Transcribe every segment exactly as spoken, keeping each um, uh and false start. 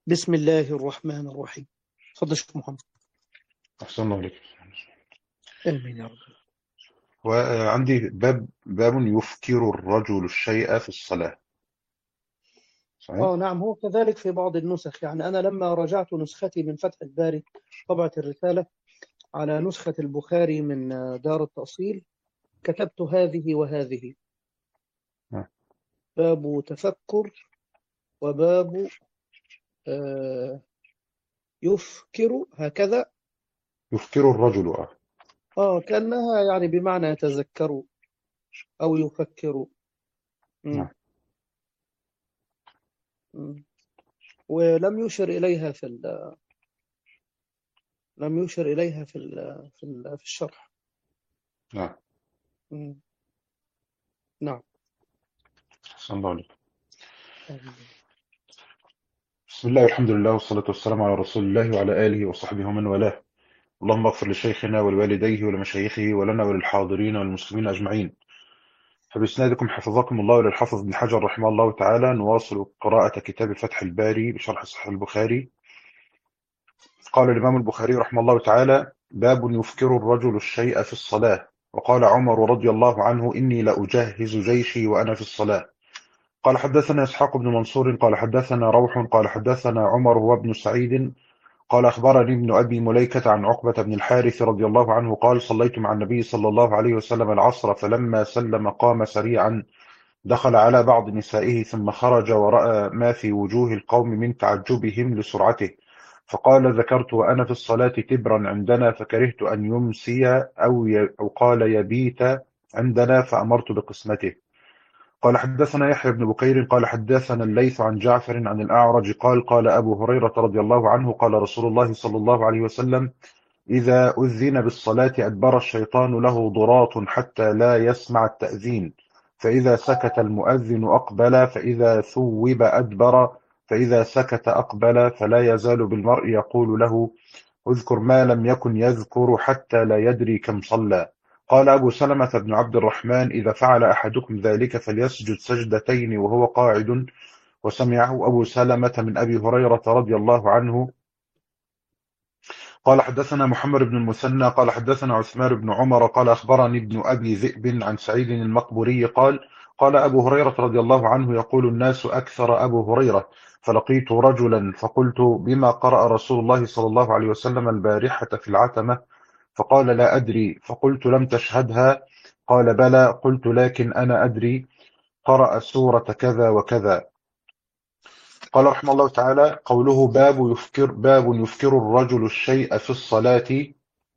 بسم الله الرحمن الرحيم. تفضل شيخ محمد. أحسن الله عليك. آمين يا رب. وعندي باب باب يفكر الرجل الشيء في الصلاة. صحيح؟ آه نعم، هو كذلك في بعض النسخ. يعني أنا لما راجعت نسختي من فتح الباري طبعة الرسالة على نسخة البخاري من دار التأصيل كتبت هذه وهذه: نعم. باب تفكر، وباب آه يفكر هكذا. يفكر الرجل آه. آه كأنها يعني بمعنى يتذكر أو يفكر. مم. نعم. مم. ولم يشر إليها في ال... لم يشر إليها في ال... في, ال... في الشرح. نعم. مم. نعم. أحسن الله عليك. آمين. بسم الله والحمد لله والصلاة والسلام على رسول الله وعلى آله وصحبه ومن والاه. اللهم اغفر لشيخنا ولوالديه ولمشايخه ولنا وللحاضرين والمسلمين أجمعين. فبإسنادكم حفظكم الله وللحافظ بن حجر رحمه الله تعالى نواصل قراءة كتاب فتح الباري بشرح صحيح البخاري. قال الإمام البخاري رحمه الله تعالى: باب يفكر الرجل الشيء في الصلاة. وقال عمر رضي الله عنه: إني لأجهز جيشي وأنا في الصلاة. قال حدثنا إسحاق بن منصور قال حدثنا روح قال حدثنا عمر هو ابن سعيد قال أخبرني ابن أبي مليكة عن عقبة بن الحارث رضي الله عنه قال: صليت مع النبي صلى الله عليه وسلم العصر، فلما سلم قام سريعا، دخل على بعض نسائه ثم خرج ورأى ما في وجوه القوم من تعجبهم لسرعته، فقال: ذكرت وأنا في الصلاة تبرا عندنا، فكرهت أن يمسي أو, ي... أو قال يبيت عندنا، فأمرت بقسمته. قال حدثنا يحيى بن بكير قال حدثنا الليث عن جعفر عن الأعرج قال: قال أبو هريرة رضي الله عنه: قال رسول الله صلى الله عليه وسلم: إذا أذن بالصلاة أدبر الشيطان له ضراط حتى لا يسمع التأذين، فإذا سكت المؤذن أقبل، فإذا ثوب أدبر، فإذا سكت أقبل، فلا يزال بالمرء يقول له: اذكر ما لم يكن يذكر حتى لا يدري كم صلى. قال أبو سلمة بن عبد الرحمن: إذا فعل أحدكم ذلك فليسجد سجدتين وهو قاعد. وسمعه أبو سلمة من أبي هريرة رضي الله عنه. قال حدثنا محمد بن المثنى قال حدثنا عثمان بن عمر قال أخبرني ابن أبي ذئب عن سعيد المقبوري قال: قال أبو هريرة رضي الله عنه: يقول الناس أكثر أبو هريرة، فلقيت رجلا فقلت: بما قرأ رسول الله صلى الله عليه وسلم البارحة في العتمة؟ فقال: لا أدري. فقلت: لم تشهدها؟ قال: بلى. قلت: لكن أنا أدري، قرأ سورة كذا وكذا. قال رحمه الله تعالى: قوله باب يفكر باب يفكر الرجل الشيء في الصلاة.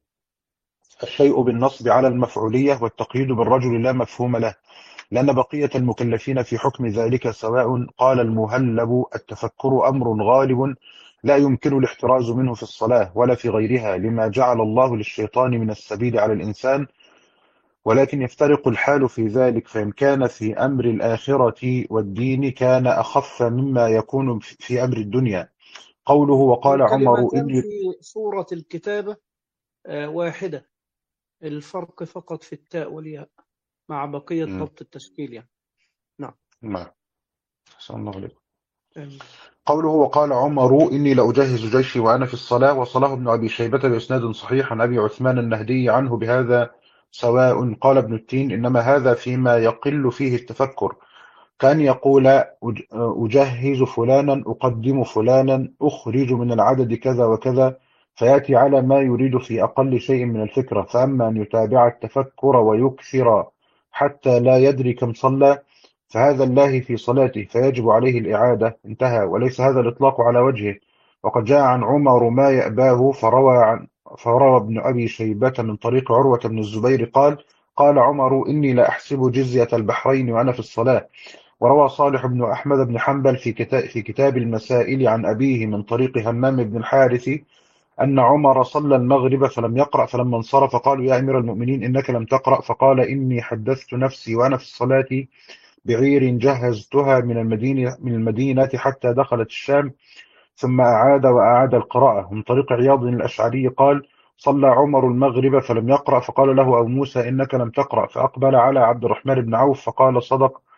الشيء بالنصب على المفعولية، والتقييد بالرجل لا مفهوم له، لأن بقية المكلفين في حكم ذلك سواء. قال المهلب: التفكر أمر غالب لا يمكن الاحتراز منه في الصلاة ولا في غيرها، لما جعل الله للشيطان من السبيل على الإنسان، ولكن يفترق الحال في ذلك، فإن كان في أمر الآخرة والدين كان أخف مما يكون في أمر الدنيا. قوله وقال عمر الكلمتان إني في صورة الكتابة آه، واحدة، الفرق فقط في التاء والياء مع بقية مم. ضبط التشكيل يعني. نعم. نعم. أحسن الله عليك. آمين. قوله وقال عمر إني لأجهز جيشي وأنا في الصلاة، وصله ابن أبي شيبة بإسناد صحيح عن أبي عثمان النهدي عنه بهذا سواء. قال ابن التين: إنما هذا فيما يقل فيه التفكر، كان يقول: أج- أجهز فلانا، أقدم فلانا، أخرج من العدد كذا وكذا، فيأتي على ما يريد في أقل شيء من الفكرة. فأما أن يتابع التفكر ويكثر حتى لا يدري كم صلى، فهذا الله في صلاته، فيجب عليه الإعادة. انتهى. وليس هذا الإطلاق على وجهه، وقد جاء عن عمر ما يأباه، فروى عن فروى ابن أبي شيبة من طريق عروة بن الزبير قال: قال عمر: إني لأحسب جزية البحرين وأنا في الصلاة. وروى صالح بن أحمد بن حنبل في كتاب, في كتاب المسائل عن أبيه من طريق همام بن الحارث أن عمر صلى المغرب فلم يقرأ، فلما انصرف قالوا: يا أمير المؤمنين إنك لم تقرأ، فقال: إني حدثت نفسي وأنا في الصلاة بعير جهزتها من المدينة من المدينة حتى دخلت الشام. ثم أعاد وأعاد القراءة. من طريق عياض الأشعري قال: صلى عمر المغرب فلم يقرأ، فقال له أبو موسى: إنك لم تقرأ، فأقبل على عبد الرحمن بن عوف فقال: صدق.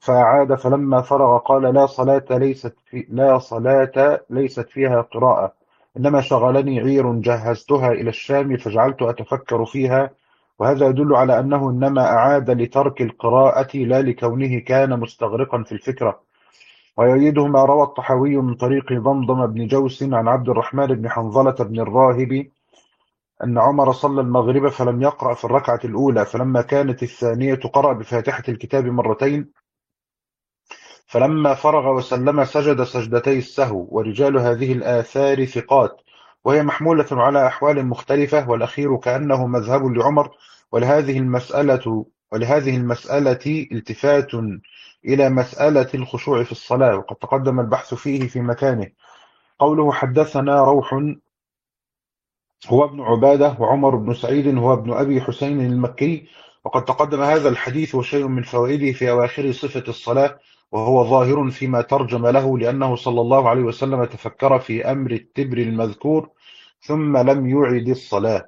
فأعاد، فلما فرغ قال: لا صلاة ليست في لا صلاة ليست فيها قراءة، إنما شغلني عير جهزتها إلى الشام فجعلت أتفكر فيها. وهذا يدل على أنه إنما أعاد لترك القراءة لا لكونه كان مستغرقا في الفكرة. ويؤيده ما روى الطحاوي من طريق ضمضم بن جوس عن عبد الرحمن بن حنظلة بن الراهب أن عمر صلى المغرب فلم يقرأ في الركعة الأولى، فلما كانت الثانية قرأ بفاتحة الكتاب مرتين، فلما فرغ وسلم سجد سجدتي السهو. ورجال هذه الآثار ثقات، وهي محمولة على أحوال مختلفة، والأخير كأنه مذهب لعمر. ولهذه المسألة ولهذه المسألة التفات إلى مسألة الخشوع في الصلاة، وقد تقدم البحث فيه في مكانه. قوله: حدثنا روح هو ابن عبادة، وعمر بن سعيد هو ابن أبي حسين المكي، وقد تقدم هذا الحديث وشيء من فوائده في أواخر صفة الصلاة، وهو ظاهر فيما ترجم له، لأنه صلى الله عليه وسلم تفكر في أمر التبر المذكور ثم لم يعد الصلاة.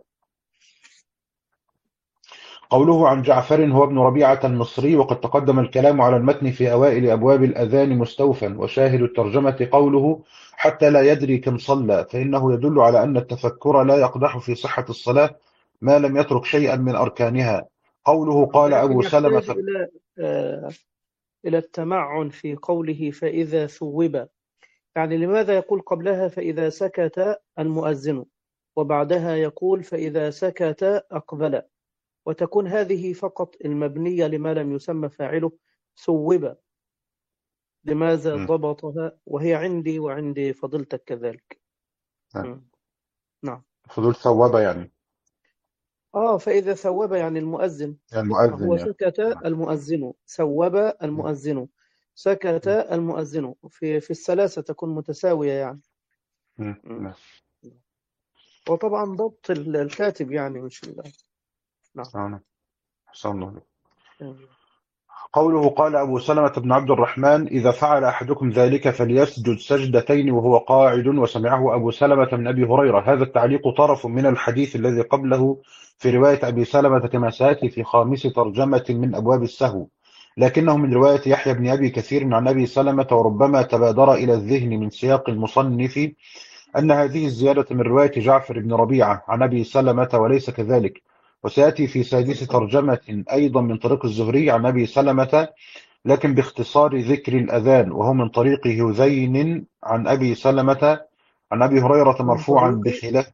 قوله: عن جعفر هو ابن ربيعة المصري، وقد تقدم الكلام على المتن في أوائل أبواب الأذان مستوفا. وشاهد الترجمة قوله: حتى لا يدري كم صلى، فإنه يدل على أن التفكر لا يقدح في صحة الصلاة ما لم يترك شيئا من أركانها. قوله: قال أبو ولكن يحتاج سلمة. إلى آه، إلى التمعن في قوله فإذا ثوب. يعني لماذا يقول قبلها فإذا سكت المؤذن، وبعدها يقول فإذا سكت أقبل، وتكون هذه فقط المبنية لما لم يسمى فاعله ثوب؟ لماذا م. ضبطها وهي عندي وعندي فضيلتك كذلك؟ نعم. م. نعم. فضول ثوابة يعني آه فإذا ثوب يعني المؤذن، يعني المؤذن فهو يعني. سكت نعم. المؤذن، ثوب م. المؤذن، سكت م. المؤذن، في في الثلاثة تكون متساوية يعني. م. م. نعم. وطبعا ضبط ال- الكاتب يعني مش ال- نعم. نعم. أحسن الله عليك. م. قوله: قال أبو سلمة بن عبد الرحمن: إذا فعل أحدكم ذلك فليسجد سجدتين وهو قاعد. وسمعه أبو سلمة من أبي هريرة. هذا التعليق طرف من الحديث الذي قبله في رواية أبي سلمة كما سيأتي في خامس ترجمة من أبواب السهو، لكنه من رواية يحيى بن أبي كثير عن أبي سلمة. وربما تبادر إلى الذهن من سياق المصنف أن هذه الزيادة من رواية جعفر بن ربيعة عن أبي سلمة، وليس كذلك. وسيأتي في سادس ترجمة أيضا من طريق الزهري عن أبي سلمة، لكن باختصار ذكر الأذان، وهو من طريق هذين عن أبي سلمة عن أبي هريرة من مرفوعا طريق بخلاف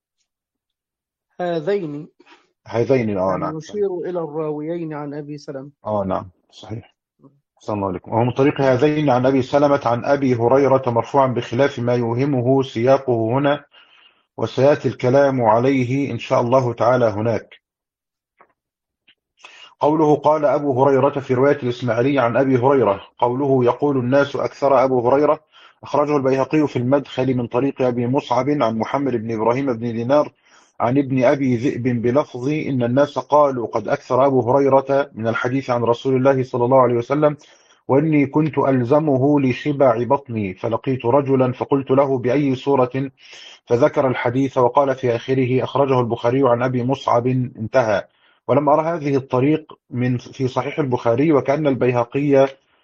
هذين، هذين. آه يعني نعم صحيح. يشير إلى الراويين عن أبي سلمة. آه نعم صحيح. صلى الله عليكم. وهو من طريق هذين عن أبي سلمة عن أبي هريرة مرفوعا بخلاف ما يوهمه سياقه هنا، وسيأتي الكلام عليه إن شاء الله تعالى هناك. قوله: قال أبو هريرة في رواية الإسماعيلي عن أبي هريرة. قوله: يقول الناس أكثر أبو هريرة، أخرجه البيهقي في المدخل من طريق أبي مصعب عن محمد بن إبراهيم بن دينار عن ابن أبي ذئب بلفظ إن الناس قالوا قد أكثر أبو هريرة من الحديث عن رسول الله صلى الله عليه وسلم، وإني كنت ألزمه لشبع بطني، فلقيت رجلا فقلت له: بأي سورة؟ فذكر الحديث وقال في آخره: أخرجه البخاري عن أبي مصعب. انتهى. ولم أرى هذه الطريق من في صحيح البخاري، وكأن البيهقي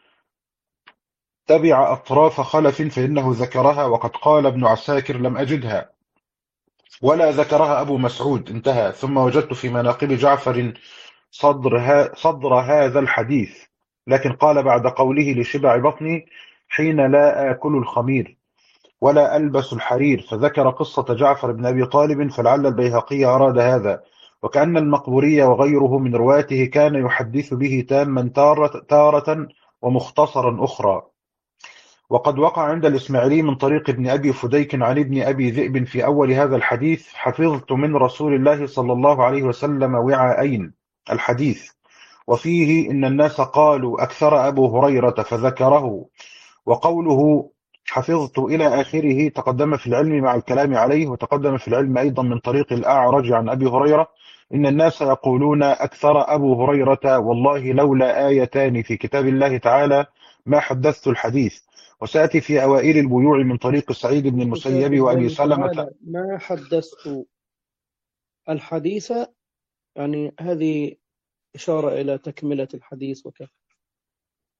تبع أطراف خلف، فإنه ذكرها، وقد قال ابن عساكر: لم أجدها، ولا ذكرها أبو مسعود. انتهى. ثم وجدت في مناقب جعفر صدر, ها صدر هذا الحديث، لكن قال بعد قوله لشبع بطني: حين لا آكل الخمير ولا ألبس الحرير، فذكر قصة جعفر بن أبي طالب، فلعل البيهقي أراد هذا. وكأن المقبوري وغيره من رواته كان يحدث به تاما تارة, تارة ومختصرا أخرى. وقد وقع عند الإسماعيلي من طريق ابن أبي فديك عن ابن أبي ذئب في أول هذا الحديث: حفظت من رسول الله صلى الله عليه وسلم وعاءين، الحديث. وفيه إن الناس قالوا أكثر أبو هريرة، فذكره. وقوله حفظت إلى آخره تقدم في العلم مع الكلام عليه، وتقدم في العلم أيضا من طريق الأعرج عن أبي هريرة: إن الناس يقولون أكثر أبو هريرة، والله لولا آيتان في كتاب الله تعالى ما حدثت الحديث. وسأتي في أوائل البيوع من طريق سعيد بن في كتاب المسيب وأبي الله سلمة. تعالى ما حدثت الحديث، يعني هذه إشارة إلى تكملة الحديث وكذا.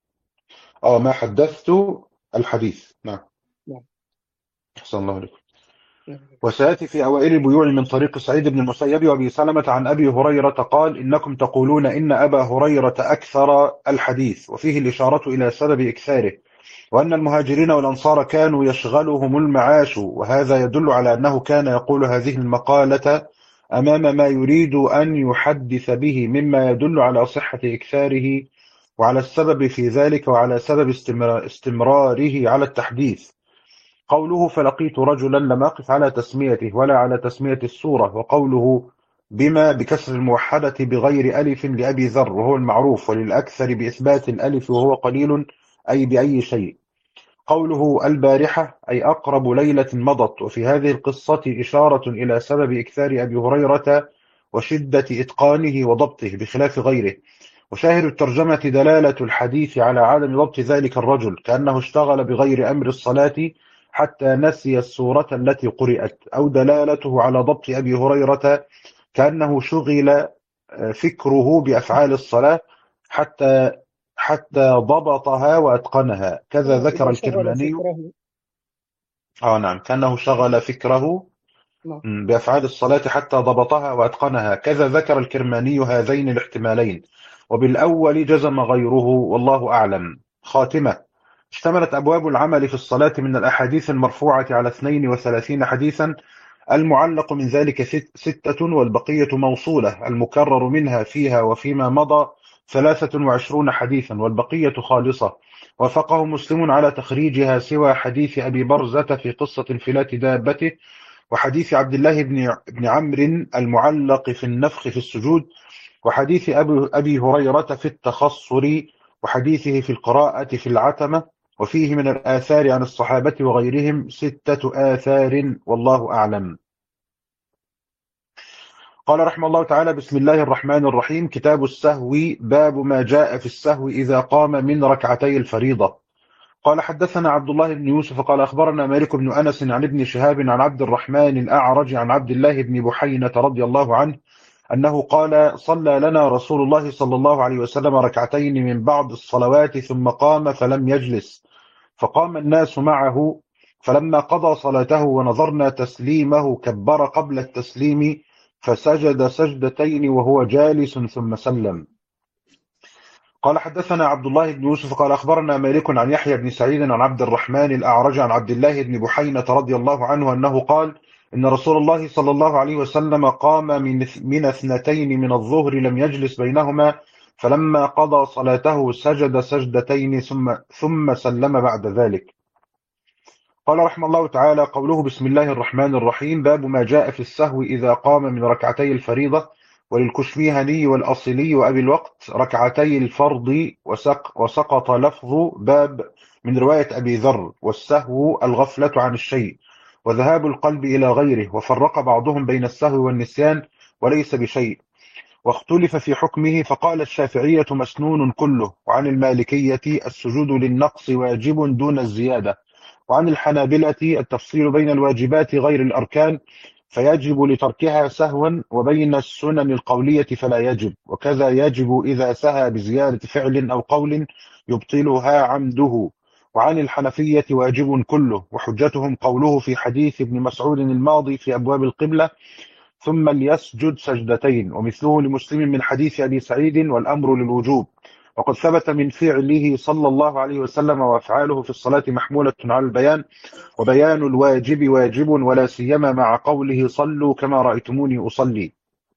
اه ما حدثت الحديث. نعم. نعم. أحسن الله عليكم. نعم. وسيأتي في أوائل البيوع من طريق سعيد بن المسيب وأبي سلمة عن أبي هريرة قال إنكم تقولون إن أبا هريرة أكثر الحديث، وفيه الإشارة إلى سبب إكثاره، وأن المهاجرين والأنصار كانوا يشغلهم المعاش، وهذا يدل على أنه كان يقول هذه المقالة أمام ما يريد أن يحدث به، مما يدل على صحة إكثاره وعلى السبب في ذلك وعلى سبب استمرار استمراره على التحديث. قوله فلقيت رجلا لم أقف على تسميته ولا على تسمية السورة، وقوله بما بكسر الموحدة بغير ألف لأبي ذر وهو المعروف، وللأكثر بإثبات الألف وهو قليل أي بأي شيء. قوله البارحة أي أقرب ليلة مضت، وفي هذه القصة إشارة إلى سبب إكثار أبي هريرة وشدة إتقانه وضبطه بخلاف غيره. وشاهد الترجمة دلالة الحديث على عدم ضبط ذلك الرجل، كأنه اشتغل بغير أمر الصلاة حتى نسي السورة التي قرأت، أو دلالته على ضبط أبي هريرة كأنه شغل فكره بأفعال الصلاة حتى حتى ضبطها وأتقنها، كذا آه، ذكر إذا شغل الكرماني. فكره. آه نعم، كأنه شغل فكره نعم. بأفعال الصلاة حتى ضبطها وأتقنها، كذا ذكر الكرماني هذين الاحتمالين، وبالأول جزم غيره والله أعلم. خاتمة. اشتملت أبواب العمل في الصلاة من الأحاديث المرفوعة على اثنين وثلاثين حديثا، المعلق من ذلك ستة والبقية موصولة، المكرر منها فيها وفيما مضى ثلاثة وعشرون حديثا والبقية خالصة. وافقه مسلم على تخريجها سوى حديث أبي برزة في قصة انفلات دابته، وحديث عبد الله بن بن عمرو المعلق في النفخ في السجود، وحديث أبي, أبي هريرة في التخصر، وحديثه في القراءة في العتمة. وفيه من الآثار عن الصحابة وغيرهم ستة آثار والله أعلم. قال رحمه الله تعالى: بسم الله الرحمن الرحيم. كتاب السهو. باب ما جاء في السهو إذا قام من ركعتي الفريضة. قال حدثنا عبد الله بن يوسف قال أخبرنا مالك بن أنس عن ابن شهاب عن عبد الرحمن الأعرج عن عبد الله بن بحينة رضي الله عنه أنه قال: صلى لنا رسول الله صلى الله عليه وسلم ركعتين من بعض الصلوات ثم قام فلم يجلس، فقام الناس معه، فلما قضى صلاته ونظرنا تسليمه كبر قبل التسليم فسجد سجدتين وهو جالس ثم سلم. قال حدثنا عبد الله بن يوسف قال أخبرنا مالك عن يحيى بن سعيد عن عبد الرحمن الأعرج عن عبد الله بن بحينة رضي الله عنه أنه قال: إن رسول الله صلى الله عليه وسلم قام من من اثنتين من الظهر لم يجلس بينهما، فلما قضى صلاته سجد سجدتين ثم ثم سلم بعد ذلك. قال رحمه الله تعالى: قوله بسم الله الرحمن الرحيم. باب ما جاء في السهو إذا قام من ركعتي الفريضة. وللكشميهني والأصلي وأبي الوقت ركعتي الفرض، وسق وسقط لفظ باب من رواية أبي ذر، والسهو الغفلة عن الشيء وذهاب القلب إلى غيره، وفرق بعضهم بين السهو والنسيان وليس بشيء، واختلف في حكمه، فقال الشافعية مسنون كله، وعن المالكية السجود للنقص واجب دون الزيادة، وعن الحنابلة التفصيل بين الواجبات غير الأركان فيجب لتركها سهوا، وبين السنن القولية فلا يجب، وكذا يجب إذا سهى بزيادة فعل أو قول يبطلها عمده. وعن الحنفية واجب كله، وحجتهم قوله في حديث ابن مسعود الماضي في أبواب القبلة: ثم ليسجد سجدتين، ومثله لمسلم من حديث أبي سعيد والأمر للوجوب. وقد ثبت من فعله صلى الله عليه وسلم وأفعاله في الصلاة محمولة على البيان، وبيان الواجب واجب، ولا سيما مع قوله صلوا كما رأيتموني أصلي.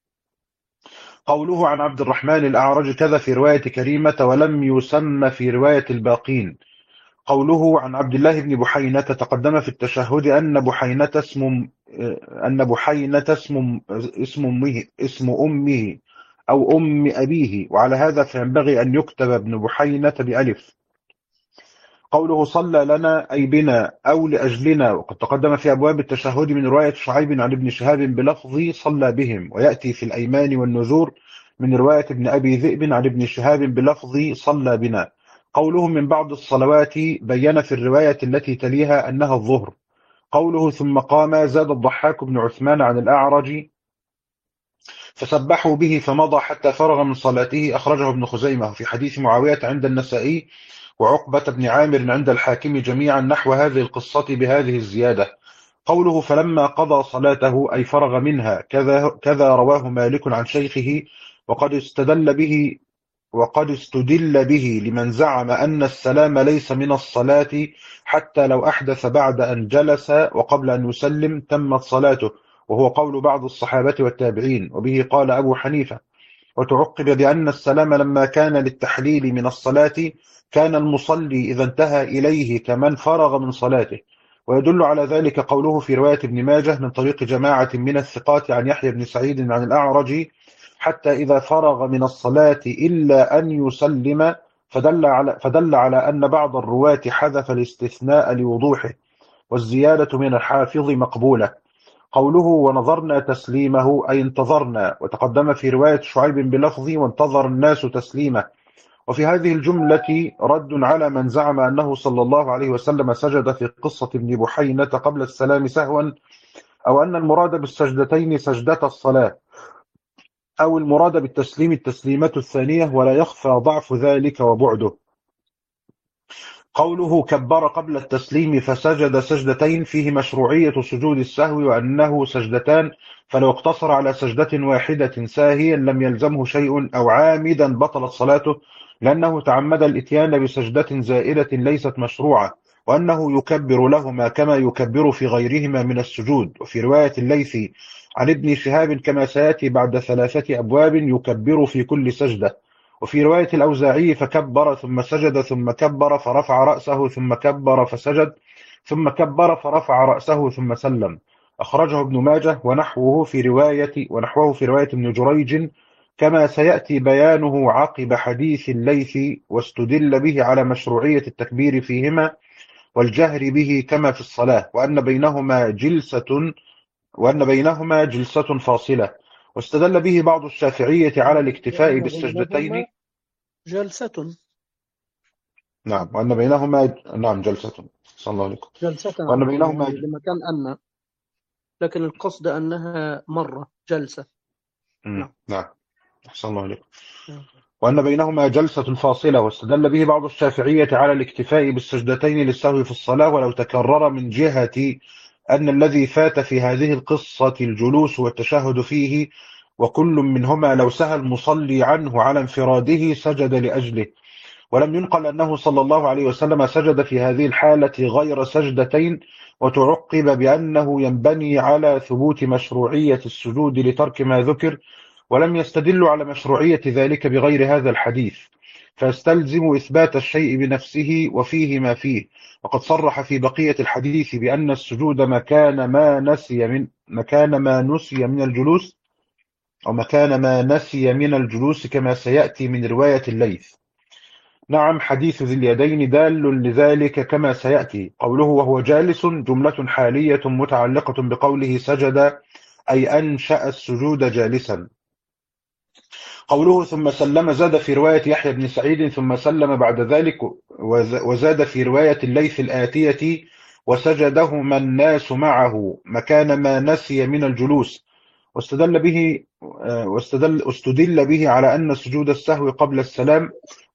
قوله عن عبد الرحمن الأعرج كذا في رواية كريمة ولم يسمى في رواية الباقين. قوله عن عبد الله بن بحينة تقدم في التشهد أن بحينة اسم أن بحينة اسم اسم أمه اسم أمه أو أم أبيه، وعلى هذا فينبغي أن يكتب ابن بحينة بألف. قوله صلى لنا أي بنا أو لأجلنا، وقد تقدم في أبواب التشهد من رواية شعيب عن ابن شهاب بلفظ صلى بهم، ويأتي في الأيمان والنذور من رواية ابن أبي ذئب عن ابن شهاب بلفظ صلى بنا. قوله من بعض الصلوات بين في الرواية التي تليها أنها الظهر. قوله ثم قام زاد الضحاك بن عثمان عن الأعرج فسبحوا به فمضى حتى فرغ من صلاته، أخرجه ابن خزيمة في حديث معاوية عند النسائي. وعقبة بن عامر عند الحاكم جميعا نحو هذه القصة بهذه الزيادة. قوله فلما قضى صلاته أي فرغ منها كذا, كذا رواه مالك عن شيخه، وقد استدل به وقد استدل به لمن زعم أن السلام ليس من الصلاة حتى لو أحدث بعد أن جلس وقبل أن يسلم تمت صلاته، وهو قول بعض الصحابة والتابعين، وبه قال أبو حنيفة. وتعقب بأن السلام لما كان للتحليل من الصلاة كان المصلي إذا انتهى إليه كمن فرغ من صلاته. ويدل على ذلك قوله في رواية ابن ماجه من طريق جماعة من الثقات عن يحيى بن سعيد عن الأعرج حتى إذا فرغ من الصلاة إلا أن يسلم، فدل على, فدل على أن بعض الرواة حذف الاستثناء لوضوحه، والزيادة من الحافظ مقبولة. قوله ونظرنا تسليمه أي انتظرنا، وتقدم في رواية شعيب بلفظ وانتظر الناس تسليمه. وفي هذه الجملة رد على من زعم أنه صلى الله عليه وسلم سجد في قصة ابن بحينة قبل السلام سهوا، أو أن المراد بالسجدتين سجدة الصلاة، أو المراد بالتسليم التسليمة الثانية، ولا يخفى ضعف ذلك وبعده. قوله كبر قبل التسليم فسجد سجدتين فيه مشروعية سجود السهو وأنه سجدتان، فلو اقتصر على سجدة واحدة ساهيا لم يلزمه شيء، أو عامدا بطلت صلاته لأنه تعمد الإتيان بسجدة زائدة ليست مشروعة، وأنه يكبر لهما كما يكبر في غيرهما من السجود. وفي رواية الليث عن ابن شهاب كما سيأتي بعد ثلاثة أبواب يكبر في كل سجدة. وفي رواية الأوزاعي فكبر ثم سجد ثم كبر فرفع رأسه ثم كبر فسجد ثم كبر فرفع رأسه ثم سلم. أخرجه ابن ماجه ونحوه في رواية ونحوه في رواية ابن جريج كما سيأتي بيانه عقب حديث الليث، واستدل به على مشروعية التكبير فيهما والجهر به كما في الصلاة، وأن بينهما جلسة وأن بينهما جلسة فاصلة. واستدل به بعض الشافعية على الاكتفاء وأن بالسجدتين. بينهما جلسة نعم وأن بينهما نعم جلسة صلى الله عليكم جلسة وأن عفوا بينهما يعني لمكان أن، لكن القصد أنها مرة جلسة. مم. نعم نعم أحسن الله عليكم نعم. وأن بينهما جلسة فاصلة. واستدل به بعض الشافعية على الاكتفاء بالسجدتين للسهو في الصلاة ولو تكرر، من جهة أن الذي فات في هذه القصة الجلوس والتشهد فيه، وكل منهما لو سهى المصلي عنه على انفراده سجد لأجله. ولم ينقل أنه صلى الله عليه وسلم سجد في هذه الحالة غير سجدتين. وتعقب بأنه ينبني على ثبوت مشروعية السجود لترك ما ذكر، ولم يستدلوا على مشروعية ذلك بغير هذا الحديث، فيستلزم إثبات الشيء بنفسه وفيه ما فيه. وقد صرح في بقية الحديث بأن السجود مكان ما نسي من مكان ما نسي من الجلوس أو مكان ما نسي من الجلوس كما سيأتي من رواية الليث. نعم حديث ذي اليدين دال لذلك كما سيأتي. قوله وهو جالس جملة حالية متعلقة بقوله سجد أي أنشأ السجود جالسا. قوله ثم سلم زاد في رواية يحيى بن سعيد ثم سلم بعد ذلك، وزاد في رواية الليث الآتية وسجدهما الناس معه مكان ما نسي من الجلوس. واستدل به واستدل استدل به على أن سجود السهو قبل السلام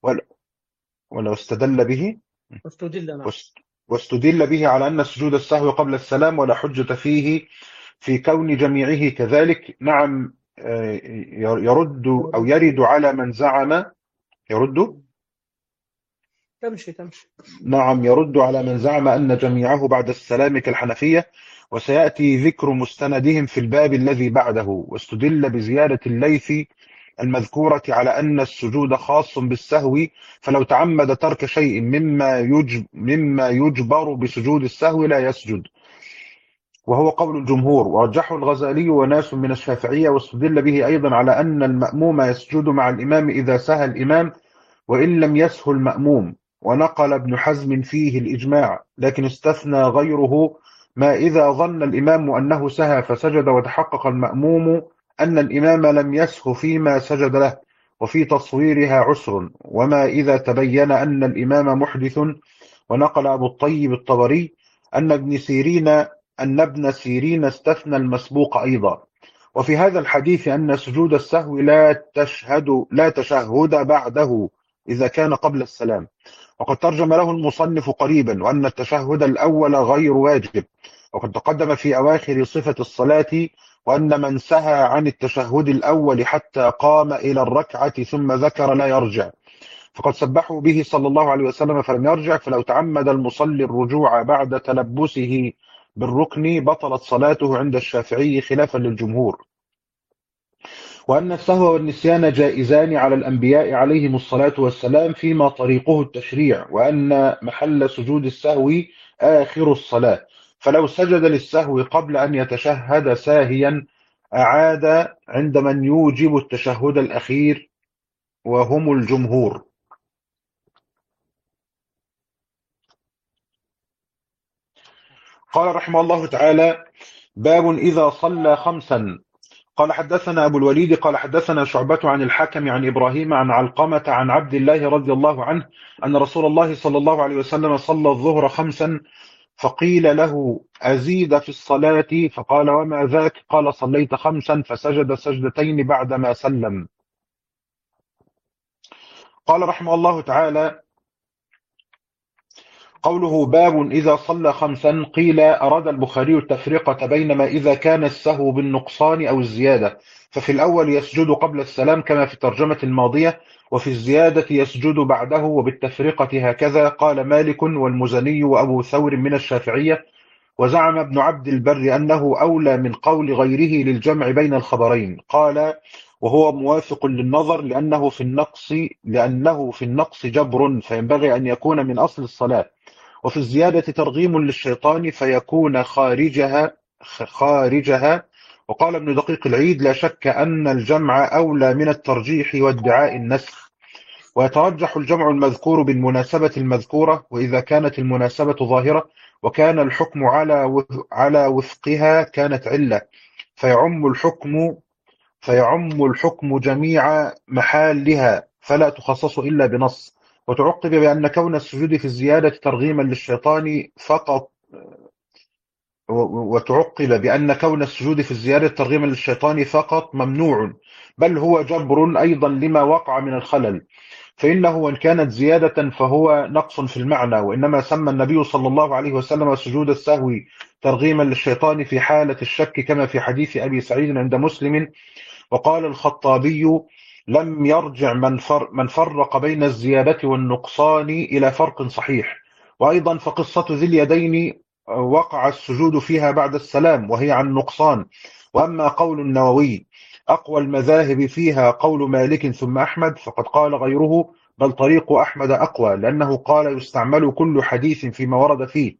ولو استدل به واستدل نعم واستدل به على أن سجود السهو قبل السلام ولا حجة فيه في كون جميعه كذلك. نعم يرد أو يرد على من زعم يرد تمشي تمشي نعم يرد على من زعم أن جميعه بعد السلام كالحنفية، وسيأتي ذكر مستندهم في الباب الذي بعده. واستدل بزيادة الليث المذكورة على أن السجود خاص بالسهو، فلو تعمد ترك شيء مما يجب مما يجبر بسجود السهو لا يسجد، وهو قول الجمهور. ورجحه الغزالي وناس من الشافعية. واستدل به أيضا على أن المأموم يسجد مع الإمام إذا سهى الإمام وإن لم يسهو المأموم. ونقل ابن حزم فيه الإجماع، لكن استثنى غيره ما إذا ظن الإمام أنه سهى فسجد وتحقق المأموم أن الإمام لم يسهو فيما سجد له، وفي تصويرها عسر، وما إذا تبين أن الإمام محدث. ونقل أبو الطيب الطبري أن ابن سيرين أن ابن سيرين استثنى المسبوق أيضا. وفي هذا الحديث أن سجود السهو لا تشهد لا تشهد بعده إذا كان قبل السلام. وقد ترجم له المصنف قريبا وأن التشهد الأول غير واجب. وقد تقدم في أواخر صفة الصلاة وأن من سهى عن التشهد الأول حتى قام إلى الركعة ثم ذكر لا يرجع، فقد سبحوا به صلى الله عليه وسلم فلم يرجع. فلو تعمد المصلي الرجوع بعد تلبسه بالركن بطلت صلاته عند الشافعي خلافا للجمهور. وأن السهو والنسيان جائزان على الأنبياء عليهم الصلاة والسلام فيما طريقه التشريع، وأن محل سجود السهو آخر الصلاة، فلو سجد للسهو قبل أن يتشهد ساهيا أعاد عند من يوجب التشهد الأخير وهم الجمهور. قال رحمه الله تعالى: باب إذا صلى خمسا. قال حدثنا أبو الوليد قال حدثنا شعبة عن الحكم عن إبراهيم عن علقمة عن عبد الله رضي الله عنه أن رسول الله صلى الله عليه وسلم صلى الظهر خمسا، فقيل له: أزيد في الصلاة؟ فقال: وما ذاك؟ قال: صليت خمسا، فسجد سجدتين بعدما سلم. قال رحمه الله تعالى: قوله باب إذا صلى خمسا، قيل أراد البخاري التفرقة بين ما إذا كان السهو بالنقصان أو الزيادة، ففي الأول يسجد قبل السلام كما في الترجمة الماضية، وفي الزيادة يسجد بعده، وبالتفرقة هكذا قال مالك والمزني وأبو ثور من الشافعية. وزعم ابن عبد البر أنه أولى من قول غيره للجمع بين الخبرين. قال: وهو موافق للنظر لأنه في النقص لأنه في النقص جبر، فينبغي أن يكون من أصل الصلاة، وفي الزيادة ترغيم للشيطان فيكون خارجها خارجها وقال ابن دقيق العيد: لا شك أن الجمع أولى من الترجيح وادعاء النسخ، ويترجح الجمع المذكور بالمناسبة المذكورة، وإذا كانت المناسبة ظاهرة وكان الحكم على على وفقها كانت علة، فيعم الحكم فيعم الحكم جميع محالها فلا تخصص إلا بنص. وتعقب بأن كون السجود في الزيادة ترغيما للشيطان فقط وتعقب بأن كون السجود في الزيادة ترغيما للشيطان فقط ممنوع، بل هو جبر أيضا لما وقع من الخلل، فإنه وإن كانت زيادة فهو نقص في المعنى. وإنما سمى النبي صلى الله عليه وسلم سجود السهو ترغيما للشيطان في حالة الشك كما في حديث أبي سعيد عند مسلم. وقال الخطابي: لم يرجع من, فر من فرق بين الزيادة والنقصان إلى فرق صحيح. وأيضا فقصة ذي اليدين وقع السجود فيها بعد السلام وهي عن نقصان. وأما قول النووي: أقوى المذاهب فيها قول مالك ثم أحمد، فقد قال غيره: بل طريق أحمد أقوى، لأنه قال: يستعمل كل حديث فيما ورد فيه،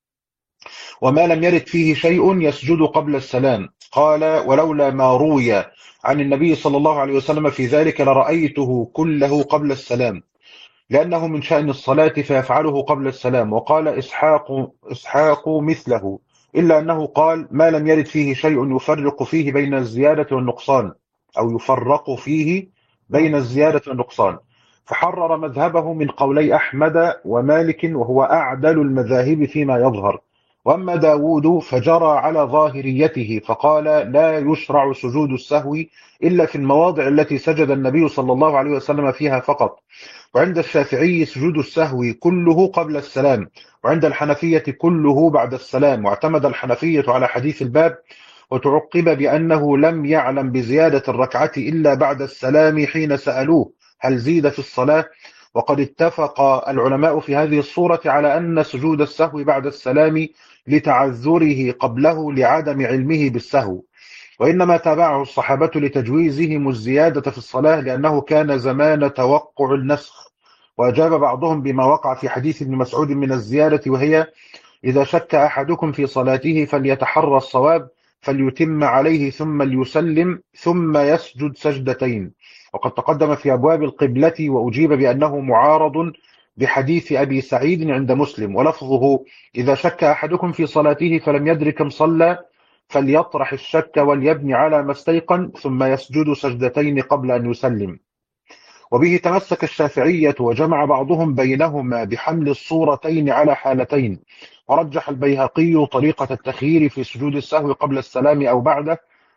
وما لم يرد فيه شيء يسجد قبل السلام. قال: ولولا ما روي عن النبي صلى الله عليه وسلم في ذلك لرأيته كله قبل السلام، لأنه من شأن الصلاة فيفعله قبل السلام. وقال إسحاق, إسحاق مثله، إلا أنه قال: ما لم يرد فيه شيء يفرق فيه بين الزيادة والنقصان، أو يفرق فيه بين الزيادة والنقصان، فحرر مذهبه من قولي أحمد ومالك، وهو أعدل المذاهب فيما يظهر. وأما داود فجرى على ظاهريته فقال: لا يشرع سجود السهو إلا في المواضع التي سجد النبي صلى الله عليه وسلم فيها فقط. وعند الشافعي سجود السهو كله قبل السلام، وعند الحنفية كله بعد السلام. واعتمد الحنفية على حديث الباب، وتعقب بأنه لم يعلم بزيادة الركعة إلا بعد السلام حين سألوه: هل زيد في الصلاة؟ وقد اتفق العلماء في هذه الصورة على أن سجود السهو بعد السلام لتعذره قبله لعدم علمه بالسهو، وإنما تابعه الصحابة لتجويزهم الزيادة في الصلاة لأنه كان زمان توقع النسخ. وأجاب بعضهم بما وقع في حديث ابن مسعود من الزيادة، وهي: إذا شك أحدكم في صلاته فليتحرى الصواب فليتم عليه ثم ليسلم ثم يسجد سجدتين. وقد تقدم في أبواب القبلة وأجيب بأنه معارض بحديث أبي سعيد عند مسلم، ولفظه: إذا شك أحدكم في صلاته فلم يدرك كم صلى فليطرح الشك وليبني على ما استيقن ثم يسجد سجدتين قبل أن يسلم. وبه تمسك الشافعية، وجمع بعضهم بينهما بحمل الصورتين على حالتين. ورجح البيهقي طريقة التخيير في سجود السهو قبل السلام أو بعده،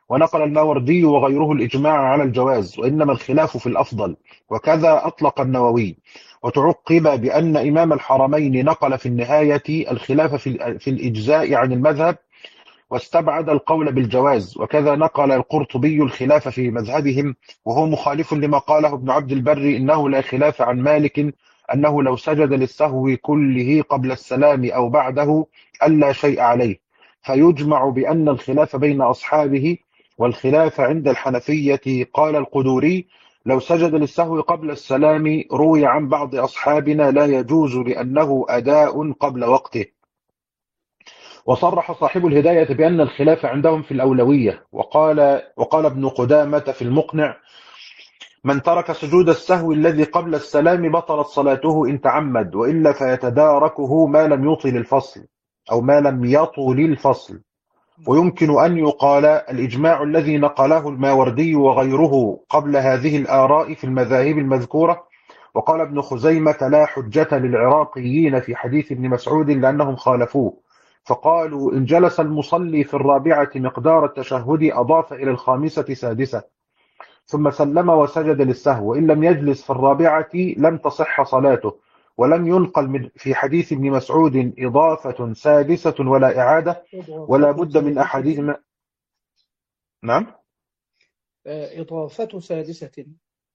ونقل الماوردي وغيره الإجماع على الجواز، وإنما الخلاف في الأفضل، وكذا أطلق النووي. وتعقب بأن إمام الحرمين نقل في النهاية الخلاف في في الإجزاء عن المذهب، واستبعد القول بالجواز، وكذا نقل القرطبي الخلاف في مذهبهم، وهو مخالف لما قاله ابن عبد البر إنه لا خلاف عن مالك أنه لو سجد للسهو كله قبل السلام أو بعده ألا شيء عليه. فيجمع بأن الخلاف بين أصحابه، والخلاف عند الحنفية. قال القدوري لو سجد للسهو قبل السلام روي عن بعض أصحابنا لا يجوز لأنه أداء قبل وقته. وصرح صاحب الهداية بأن الخلاف عندهم في الأولوية، وقال وقال ابن قدامة في المقنع من ترك سجود السهو الذي قبل السلام بطلت صلاته إن تعمد، وإلا فيتداركه ما لم يطل الفصل أو ما لم يطل الفصل. ويمكن أن يقال الإجماع الذي نقله الماوردي وغيره قبل هذه الآراء في المذاهب المذكورة. وقال ابن خزيمة لا حجة للعراقيين في حديث ابن مسعود لأنهم خالفوه، فقالوا إن جلس المصلي في الرابعة مقدار التشهد أضاف إلى الخامسة سادسة ثم سلم وسجد للسهو، وإن لم يجلس في الرابعة لم تصح صلاته. ولم ينقل من في حديث ابن مسعود إضافة سادسة ولا إعادة، ولا بد من أحدهما. نعم إضافة سادسة.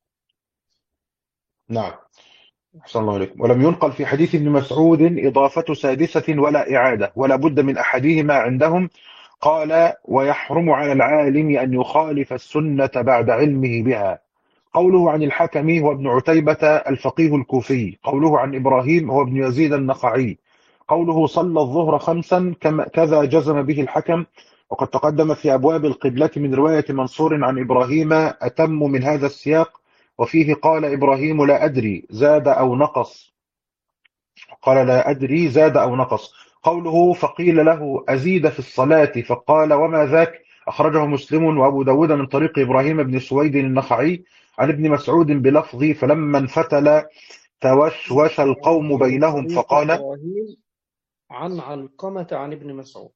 نعم أحسن الله عليكم. ولم ينقل في حديث ابن مسعود إضافة سادسة ولا إعادة، ولا بد من أحدهما عندهم. قال ويحرم على العالم أن يخالف السنة بعد علمه بها. قوله عن الحكم هو ابن عتيبة الفقيه الكوفي. قوله عن إبراهيم هو ابن يزيد النخعي. قوله صلى الظهر خمسا كذا جزم به الحكم. وقد تقدم في أبواب القبلة من رواية منصور عن إبراهيم أتم من هذا السياق، وفيه قال إبراهيم لا أدري زاد أو نقص قال لا أدري زاد أو نقص. قوله فقيل له أزيد في الصلاة فقال وما ذاك أخرجه مسلم وأبو داود من طريق إبراهيم بن سويد النخعي عن ابن مسعود بلفظ فلما انفتل توشوش القوم بينهم فقال إبراهيم عن علقمة عن ابن مسعود.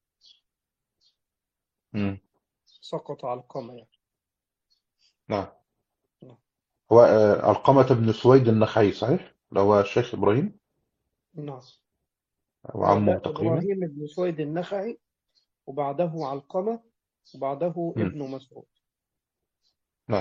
م. سقط علقمة يعني. نعم هو آه، علقمة بن سويد النخعي صحيح لو هو الشيخ إبراهيم نعم وعمه لا تقريبا. إبراهيم بن سويد النخعي وبعده علقمة وبعده م. ابن مسعود. نعم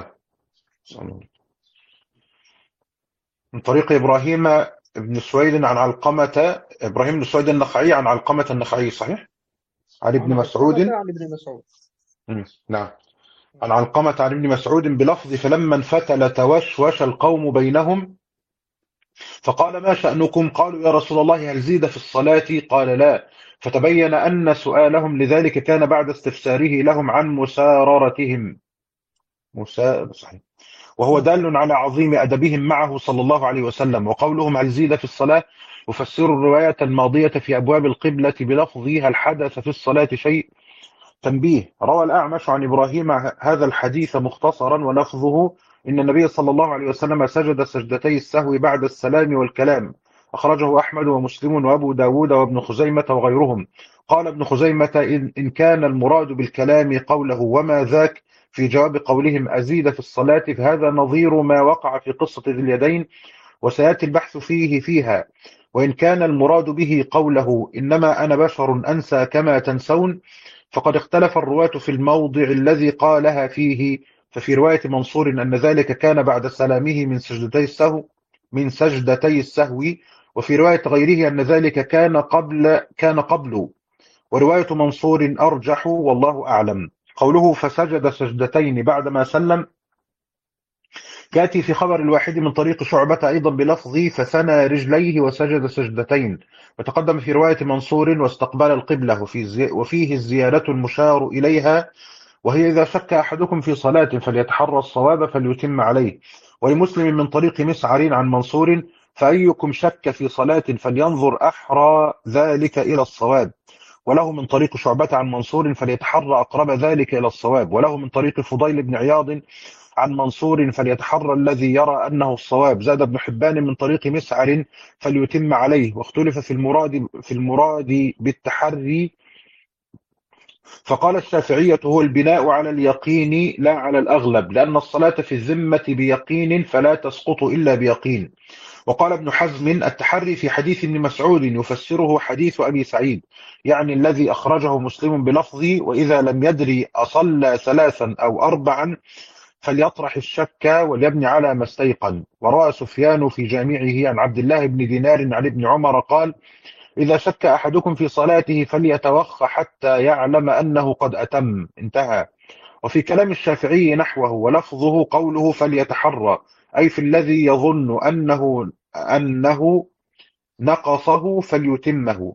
من طريق إبراهيم بن سويد عن علقمة إبراهيم بن سويد النخعي عن علقمة النخعي صحيح عن ابن عن مسعود. علقمة عن ابن مسعود. م. نعم عن علقمة عن ابن مسعود بلفظ فلما انفتل توشوش القوم بينهم فقال ما شأنكم؟ قالوا يا رسول الله هل زيد في الصلاة؟ قال لا. فتبين أن سؤالهم لذلك كان بعد استفساره لهم عن مساررتهم مسا... صحيح. وهو دال على عظيم أدبهم معه صلى الله عليه وسلم. وقولهم هل زيد في الصلاة يفسر الرواية الماضية في أبواب القبلة بلفظها هل حدث في الصلاة شيء. تنبيه روى الأعمش عن إبراهيم هذا الحديث مختصرا ولفظه إن النبي صلى الله عليه وسلم سجد سجدتي السهو بعد السلام والكلام. أخرجه أحمد ومسلم وأبو داود وابن خزيمة وغيرهم. قال ابن خزيمة إن, إن كان المراد بالكلام قوله وما ذاك في جواب قولهم أزيد في الصلاة فهذا نظير ما وقع في قصة ذي اليدين وسيأتي البحث فيه فيها. وإن كان المراد به قوله إنما أنا بشر أنسى كما تنسون فقد اختلف الرواة في الموضع الذي قالها فيه. ففي رواية منصور أن ذلك كان بعد سلامه من سجدتي السهو من سجدتي السهو وفي رواية غيره أن ذلك كان قبل كان قبل ورواية منصور أرجح والله أعلم. قوله فسجد سجدتين بعدما سلم كاتي في خبر الواحد من طريق شعبة أيضا بلفظ فثنى رجليه وسجد سجدتين. وتقدم في رواية منصور واستقبل القبلة وفيه الزيادة المشار إليها وهي إذا شك أحدكم في صلاة فليتحرى الصواب فليتم عليه. ولمسلم من طريق مسعر عن منصور فأيكم شك في صلاة فلينظر أحرى ذلك إلى الصواب. وله من طريق شعبة عن منصور فليتحرى أقرب ذلك إلى الصواب. وله من طريق فضيل بن عياض عن منصور فليتحرى الذي يرى أنه الصواب. زاد ابن حبان من طريق مسعر فليتم عليه. واختلف في المراد في المراد بالتحري فقال الشافعية هو البناء على اليقين لا على الأغلب، لأن الصلاة في الذمة بيقين فلا تسقط إلا بيقين. وقال ابن حزم التحري في حديث ابن مسعود يفسره حديث أبي سعيد، يعني الذي أخرجه مسلم بلفظ وإذا لم يدري أصلى ثلاثا أو أربعا فليطرح الشك وليبني على ما استيقن. وروى سفيان في جامعه عن عبد الله بن دينار عن ابن عمر قال إذا شك أحدكم في صلاته فليتوخ حتى يعلم أنه قد أتم، انتهى. وفي كلام الشافعي نحوه، ولفظه قوله فليتحرى، أي في الذي يظن أنه أنه نقصه فليتمه.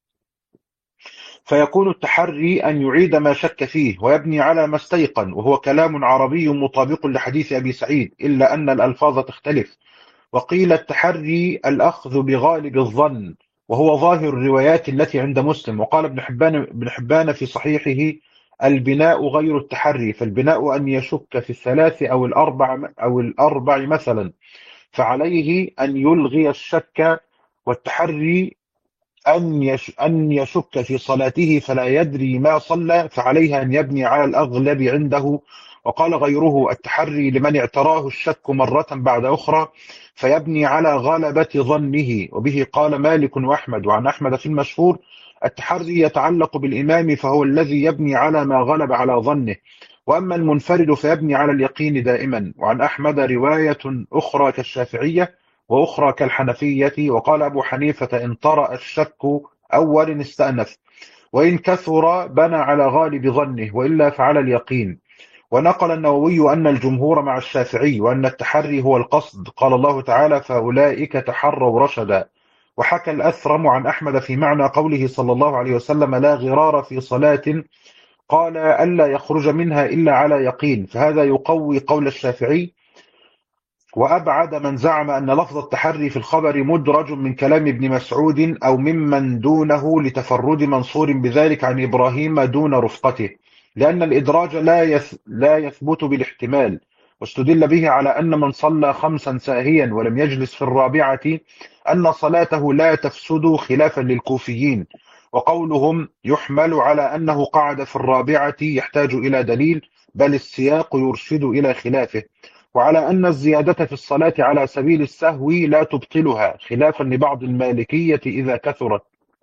فيكون التحري أن يعيد ما شك فيه ويبني على ما استيقن، وهو كلام عربي مطابق لحديث أبي سعيد، إلا أن الألفاظ تختلف. وقيل التحري الأخذ بغالب الظن، وهو ظاهر الروايات التي عند مسلم. وقال ابن حبان, ابن حبان في صحيحه البناء غير التحري، فالبناء أن يشك في الثلاث أو الأربع, أو الأربع مثلا، فعليه أن يلغي الشك. والتحري أن يش أن يشك في صلاته فلا يدري ما صلى، فعليه أن يبني على الأغلب عنده. وقال غيره التحري لمن اعتراه الشك مرة بعد أخرى فيبني على غلبة ظنه، وبه قال مالك وأحمد. وعن أحمد في المشهور التحري يتعلق بالإمام، فهو الذي يبني على ما غلب على ظنه، وأما المنفرد فيبني على اليقين دائما. وعن أحمد رواية أخرى كالشافعية وأخرى كالحنفية. وقال أبو حنيفة إن طرأ الشك أول استأنف، وإن كثر بنى على غالب ظنه، وإلا فعلى اليقين. ونقل النووي أن الجمهور مع الشافعي، وأن التحري هو القصد، قال الله تعالى فأولئك تحروا رشدا. وحكى الأثرم عن أحمد في معنى قوله صلى الله عليه وسلم لا غرار في صلاة، قال ألا يخرج منها إلا على يقين، فهذا يقوي قول الشافعي. وأبعد من زعم أن لفظ التحري في الخبر مدرج من كلام ابن مسعود أو ممن دونه لتفرد منصور بذلك عن إبراهيم دون رفقته، لأن الإدراج لا يث... لا يثبت بالاحتمال. واستدل به على أن من صلى خمسا ساهيا ولم يجلس في الرابعة أن صلاته لا تفسد، خلافا للكوفيين. وقولهم يحمل على أنه قعد في الرابعة يحتاج إلى دليل، بل السياق يرشد إلى خلافه. وعلى أن الزيادة في الصلاة على سبيل السهو لا تبطلها، خلافا لبعض المالكية إذا كثرت.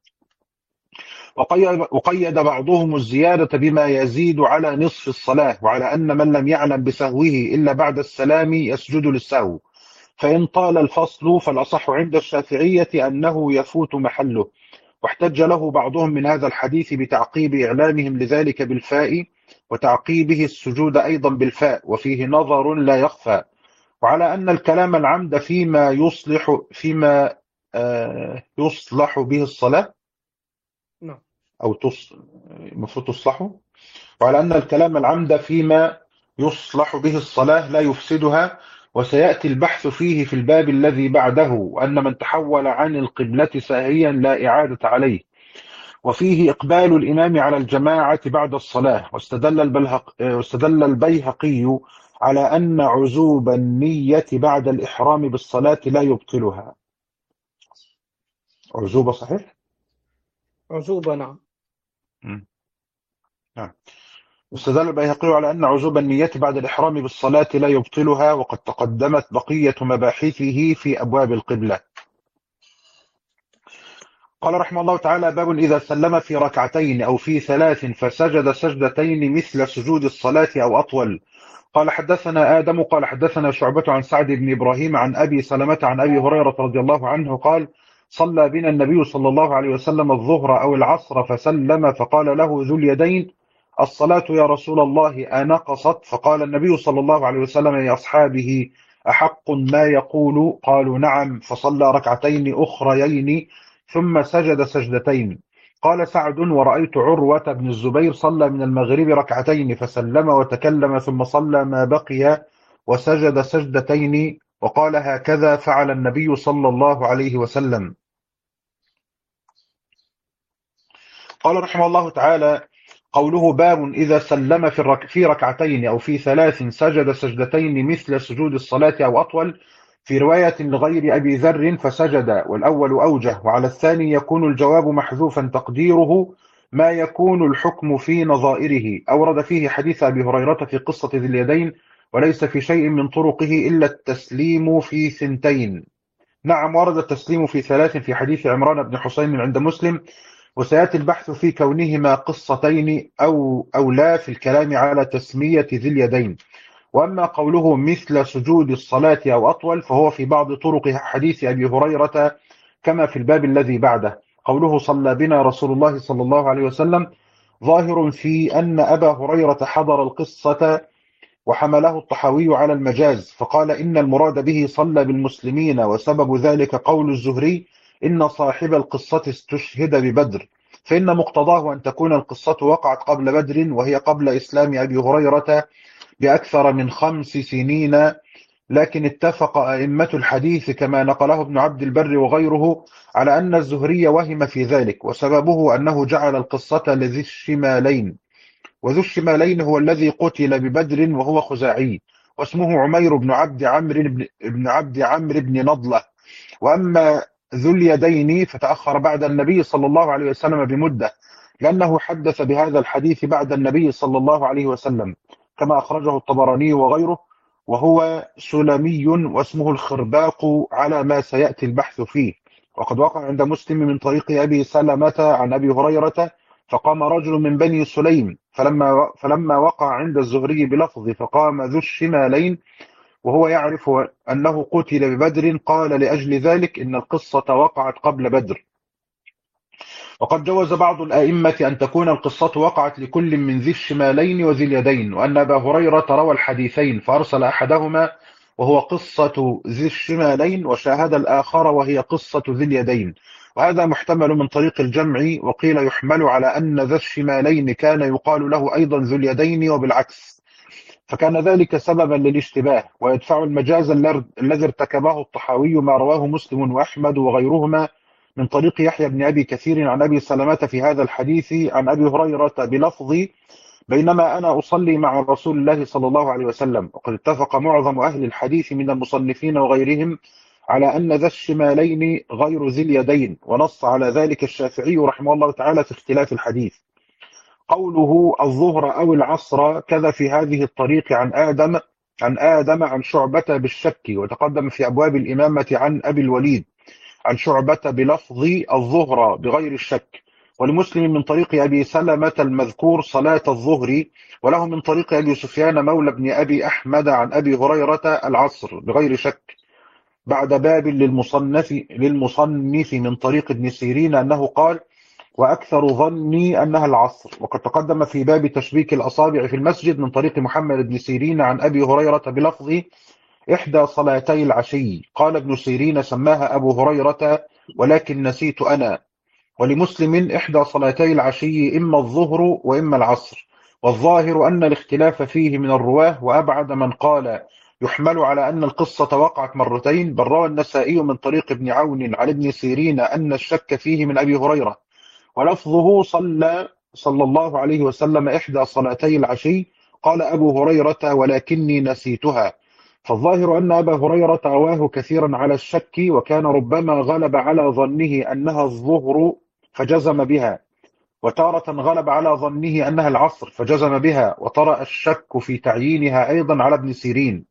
وقيد بعضهم الزيادة بما يزيد على نصف الصلاة، وعلى أن من لم يعلم بسهوه إلا بعد السلام يسجد للسهو. فإن طال الفصل فالأصح عند الشافعية أنه يفوت محله. واحتج له بعضهم من هذا الحديث بتعقيب إعلامهم لذلك بالفاء، وتعقيبه السجود أيضا بالفاء، وفيه نظر لا يخفى. وعلى أن الكلام العمد فيما يصلح فيما آه يصلح به الصلاة نعم. أو تص... المفروض تصلحه. وعلى أن الكلام العمد فيما يصلح به الصلاة لا يفسدها، وسيأتي البحث فيه في الباب الذي بعده. وأن من تحول عن القبلة ساهيا لا إعادة عليه. وفيه إقبال الإمام على الجماعة بعد الصلاة. واستدل, البلهق... واستدل البيهقي على أن عزوب النية بعد الإحرام بالصلاة لا يبطلها. عزوبة صحيح؟ عزوبة نعم. م. نعم. واستدل البيهقي على أن عزوب النية بعد الإحرام بالصلاة لا يبطلها، وقد تقدمت بقية مباحثه في أبواب القبلة. قال رحمه الله تعالى باب إذا سلم في ركعتين أو في ثلاث فسجد سجدتين مثل سجود الصلاة أو أطول. قال حدثنا آدم قال حدثنا شعبة عن سعد بن إبراهيم عن أبي سلمة عن أبي هريرة رضي الله عنه قال صلى بنا النبي صلى الله عليه وسلم الظهر أو العصر فسلم، فقال له ذو اليدين الصلاة يا رسول الله أنقصت؟ فقال النبي صلى الله عليه وسلم لأصحابه أحق ما يقول؟ قالوا نعم. فصلى ركعتين أخريين ثم سجد سجدتين. قال سعد ورأيت عروة بن الزبير صلى من المغرب ركعتين فسلم وتكلم ثم صلى ما بقي وسجد سجدتين، وقال هكذا فعل النبي صلى الله عليه وسلم. قال رحمه الله تعالى قوله باب إذا سلم في, الرك... في ركعتين أو في ثلاث سجد سجدتين مثل سجود الصلاة أو أطول، في رواية لغير أبي ذر فسجد، والأول أوجه. وعلى الثاني يكون الجواب محذوفا تقديره ما يكون الحكم في نظائره. أورد فيه حديث أبي هريرة في قصة ذي اليدين، وليس في شيء من طرقه إلا التسليم في ثنتين. نعم، ورد التسليم في ثلاث في حديث عمران بن حسين عند مسلم، وسيأتي البحث في كونهما قصتين أو أو لا في الكلام على تسمية ذي اليدين. وأما قوله مثل سجود الصلاة أو أطول فهو في بعض طرق حديث أبي هريرة كما في الباب الذي بعده. قوله صلى بنا رسول الله صلى الله عليه وسلم ظاهر في أن أبا هريرة حضر القصة، وحمله الطحاوي على المجاز، فقال إن المراد به صلى بالمسلمين، وسبب ذلك قول الزهري إن صاحب القصة استشهد ببدر، فإن مقتضاه أن تكون القصة وقعت قبل بدر، وهي قبل إسلام أبي هريرة بأكثر من خمس سنين. لكن اتفق أئمة الحديث كما نقله ابن عبد البر وغيره على أن الزهري وهم في ذلك، وسببه أنه جعل القصة لذي الشمالين، وذو الشمالين هو الذي قتل ببدر وهو خزاعي، واسمه عمير بن عبد عمرو بن ابن عبد عمرو بن نضلة. وأما ذو اليدين فتأخر بعد النبي صلى الله عليه وسلم بمدة، لأنه حدث بهذا الحديث بعد النبي صلى الله عليه وسلم كما أخرجه الطبراني وغيره، وهو سلمي واسمه الخرباق على ما سيأتي البحث فيه. وقد وقع عند مسلم من طريق أبي سلمة عن أبي هريرة فقام رجل من بني سليم، فلما فلما وقع عند الزهري بلفظ فقام ذو الشمالين وهو يعرف أنه قتل ببدر، قال لأجل ذلك إن القصة وقعت قبل بدر. وقد جوز بعض الآئمة أن تكون القصة وقعت لكل من ذي الشمالين وذي اليدين، وأن أبا هريرة روى الحديثين فأرسل أحدهما وهو قصة ذي الشمالين، وشاهد الآخر وهي قصة ذي اليدين، وهذا محتمل من طريق الجمع. وقيل يحمل على أن ذا الشمالين كان يقال له أيضا ذو اليدين وبالعكس، فكان ذلك سببا للاشتباه، ويدفع المجاز الذي ارتكبه الطحاوي ما رواه مسلم وأحمد وغيرهما من طريق يحيى بن أبي كثير عن أبي سلمة في هذا الحديث عن أبي هريرة بلفظ بينما أنا أصلي مع رسول الله صلى الله عليه وسلم. وقد اتفق معظم أهل الحديث من المصنفين وغيرهم على أن ذا الشمالين غير ذي اليدين، ونص على ذلك الشافعي رحمه الله تعالى في اختلاف الحديث. قوله الظهر أو العصر كذا في هذه الطريق عن آدم عن آدم عن شعبة بالشك، وتقدم في أبواب الإمامة عن أبي الوليد عن شعبة بلفظ الظهر بغير الشك. ولمسلم من طريق أبي سلمة المذكور صلاة الظهر، وله من طريق أبي سفيان مولى بن أبي أحمد عن أبي هريرة العصر بغير شك، بعد باب للمصنف, للمصنف من طريق ابن سيرين أنه قال وأكثر ظني أنها العصر. وقد تقدم في باب تشبيك الأصابع في المسجد من طريق محمد بن سيرين عن أبي هريرة بلفظ إحدى صلاتي العشي، قال ابن سيرين سماها أبو هريرة ولكن نسيت أنا. ولمسلم إحدى صلاتي العشي إما الظهر وإما العصر، والظاهر أن الاختلاف فيه من الرواه، وأبعد من قال يحمل على أن القصة وقعت مرتين، بل روى النسائي من طريق ابن عون عن ابن سيرين أن الشك فيه من أبي هريرة، ولفظه صلى صلى الله عليه وسلم إحدى صلاتي العشي، قال أبو هريرة ولكني نسيتها. فالظاهر أن أبا هريرة رواه كثيرا على الشك، وكان ربما غلب على ظنه أنها الظهر فجزم بها، وتارة غلب على ظنه أنها العصر فجزم بها، وطرأ الشك في تعيينها أيضا على ابن سيرين.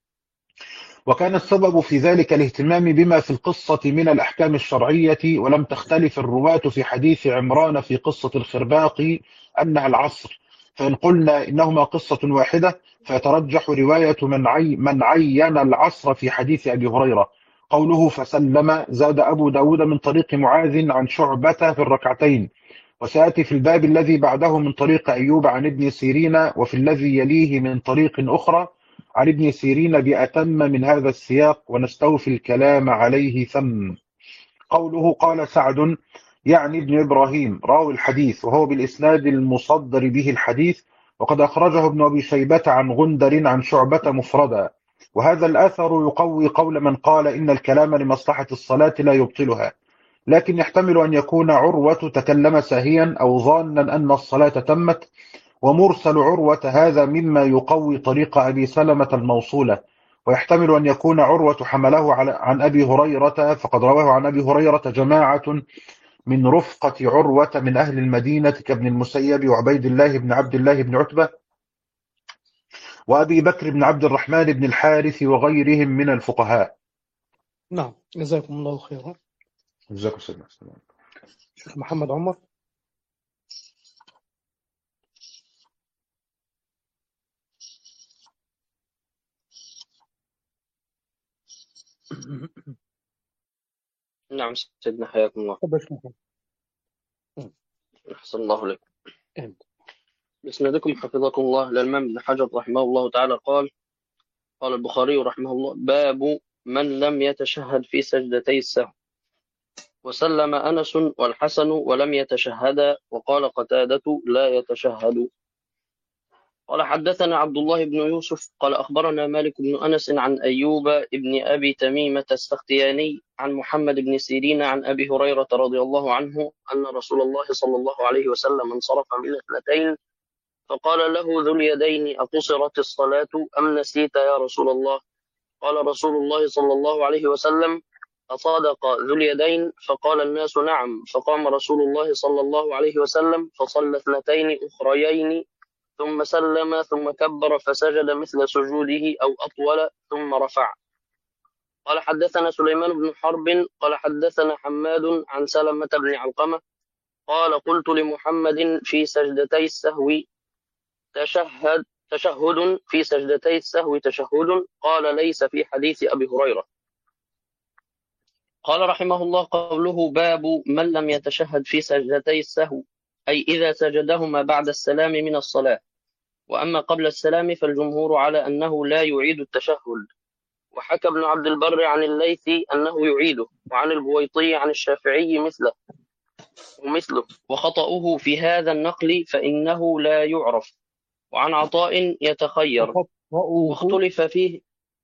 وكان السبب في ذلك الاهتمام بما في القصة من الأحكام الشرعية، ولم تختلف الرواة في حديث عمران في قصة الخرباق أنها العصر، فإن قلنا إنهما قصة واحدة فيترجح رواية من, عي من عين العصر في حديث أبي هريرة. قوله فسلم زاد أبو داود من طريق معاذ عن شعبة في الركعتين، وسيأتي في الباب الذي بعده من طريق أيوب عن ابن سيرين، وفي الذي يليه من طريق أخرى عن ابن سيرين بأتم من هذا السياق، ونستوفي الكلام عليه ثم. قوله قال سعد يعني ابن إبراهيم راوي الحديث، وهو بالإسناد المصدر به الحديث، وقد أخرجه ابن أبي شيبة عن غندر عن شعبة مفردا. وهذا الأثر يقوي قول من قال إن الكلام لمصلحة الصلاة لا يبطلها، لكن يحتمل أن يكون عروة تكلم ساهيا أو ظانا أن الصلاة تمت، ومرسل عروة هذا مما يقوي طريق أبي سلمة الموصولة. ويحتمل أن يكون عروة حمله عن أبي هريرة، فقد رواه عن أبي هريرة جماعة من رفقة عروة من أهل المدينة كابن المسيب وعبيد الله بن عبد الله بن عتبة وأبي بكر بن عبد الرحمن بن الحارث وغيرهم من الفقهاء. نعم، جزاكم الله خيرا. جزاكم الله خيرا. شيخ محمد عمر. نعم سيدنا، حياكم الله. تفضل شيخ محمد. أحسن الله عليكم. أنت. بإسنادكم حفظكم الله للإمام ابن حجر رحمه الله تعالى قال: قال البخاري رحمه الله: باب من لم يتشهد في سجدتي السهو. وسلم أنس والحسن ولم يتشهدا، وقال قتادة: لا يتشهد. قال: حدثنا عبد الله بن يوسف قال أخبرنا مالك بن أنس عن أيوب بن أبي تميمة السختياني عن محمد بن سيرين عن أبي هريرة رضي الله عنه أن رسول الله صلى الله عليه وسلم انصرف من اثنتين فقال له ذو اليدين: أقصرت الصلاة أم نسيت يا رسول الله؟ قال رسول الله صلى الله عليه وسلم: أصدق ذو اليدين؟ فقال الناس: نعم. فقام رسول الله صلى الله عليه وسلم فصلى اثنتين أخريين ثم سلم ثم كبر فسجد مثل سجوده أو أطول ثم رفع. قال: حدثنا سليمان بن حرب قال حدثنا حماد عن سلمة بن علقمة قال: قلت لمحمد في سجدتي السهو تشهد تشهد في سجدتي السهو تشهد؟ قال: ليس في حديث أبي هريرة. قال رحمه الله: قوله باب من لم يتشهد في سجدتي السهو، أي إذا سجدهما بعد السلام من الصلاة، وأما قبل السلام فالجمهور على أنه لا يعيد التشهد. وحكى ابن عبد البر عن الليثي أنه يعيده، وعن البويطي عن الشافعي مثله ومثله وخطأه في هذا النقل فإنه لا يعرف. وعن عطاء يتخير واختلف فيه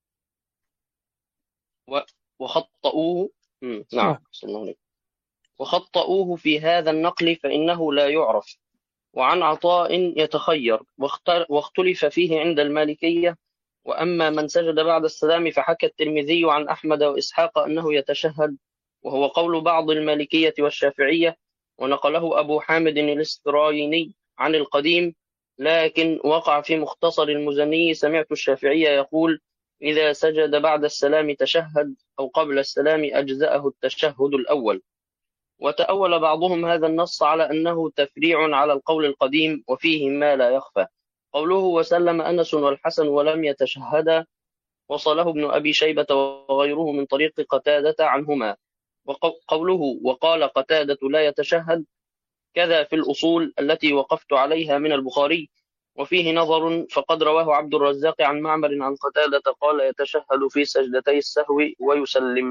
و... وخطأوه م... نعم وخطأوه في هذا النقل فإنه لا يعرف. وعن عطاء يتخير واختلف فيه عند المالكية. وأما من سجد بعد السلام فحكى الترمذي عن أحمد وإسحاق أنه يتشهد، وهو قول بعض المالكية والشافعية، ونقله أبو حامد الاسترايني عن القديم. لكن وقع في مختصر المزني: سمعت الشافعي يقول: إذا سجد بعد السلام تشهد، أو قبل السلام أجزأه التشهد الأول. وتأول بعضهم هذا النص على أنه تفريع على القول القديم، وفيه ما لا يخفى. قوله وسلم أنس والحسن ولم يتشهدا وصله ابن أبي شيبة وغيره من طريق قتادة عنهما. وقوله وقال قتادة لا يتشهد كذا في الأصول التي وقفت عليها من البخاري، وفيه نظر، فقد رواه عبد الرزاق عن معمر عن قتادة قال: يتشهد في سجدتي السهو ويسلم.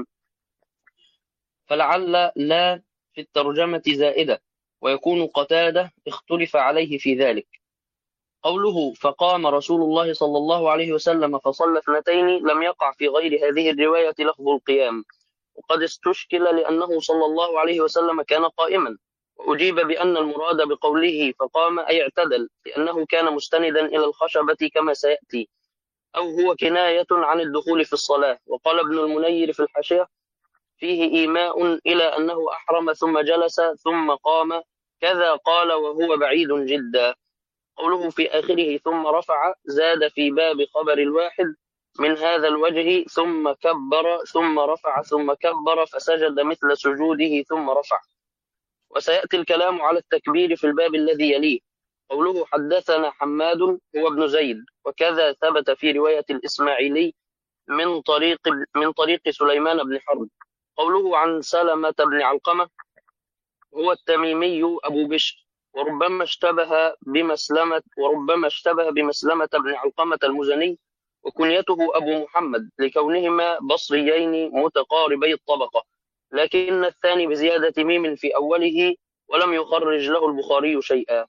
فلعل لا في الترجمة زائدة، ويكون قتادة اختلف عليه في ذلك. قوله فقام رسول الله صلى الله عليه وسلم فصلى اثنتين لم يقع في غير هذه الرواية لفظ القيام، وقد استشكل لأنه صلى الله عليه وسلم كان قائما، وأجيب بأن المراد بقوله فقام أي اعتدل، لأنه كان مستندا إلى الخشبة كما سيأتي، أو هو كناية عن الدخول في الصلاة. وقال ابن المنير في الحاشية: فيه إيماء إلى أنه أحرم ثم جلس ثم قام، كذا قال وهو بعيد جدا. قوله في آخره ثم رفع زاد في باب خبر الواحد من هذا الوجه: ثم كبر ثم رفع ثم كبر فسجد مثل سجوده ثم رفع. وسيأتي الكلام على التكبير في الباب الذي يليه. قوله حدثنا حماد هو ابن زيد، وكذا ثبت في رواية الإسماعيلي من طريق من طريق سليمان بن حرب. قوله عن سلمة بن علقمة هو التميمي أبو بشر، وربما اشتبه بمسلمة وربما اشتبه بمسلمة بن علقمة المزني، وكنيته أبو محمد لكونهما بصريين متقاربي الطبقة، لكن الثاني بزيادة ميم في أوله، ولم يخرج له البخاري شيئا.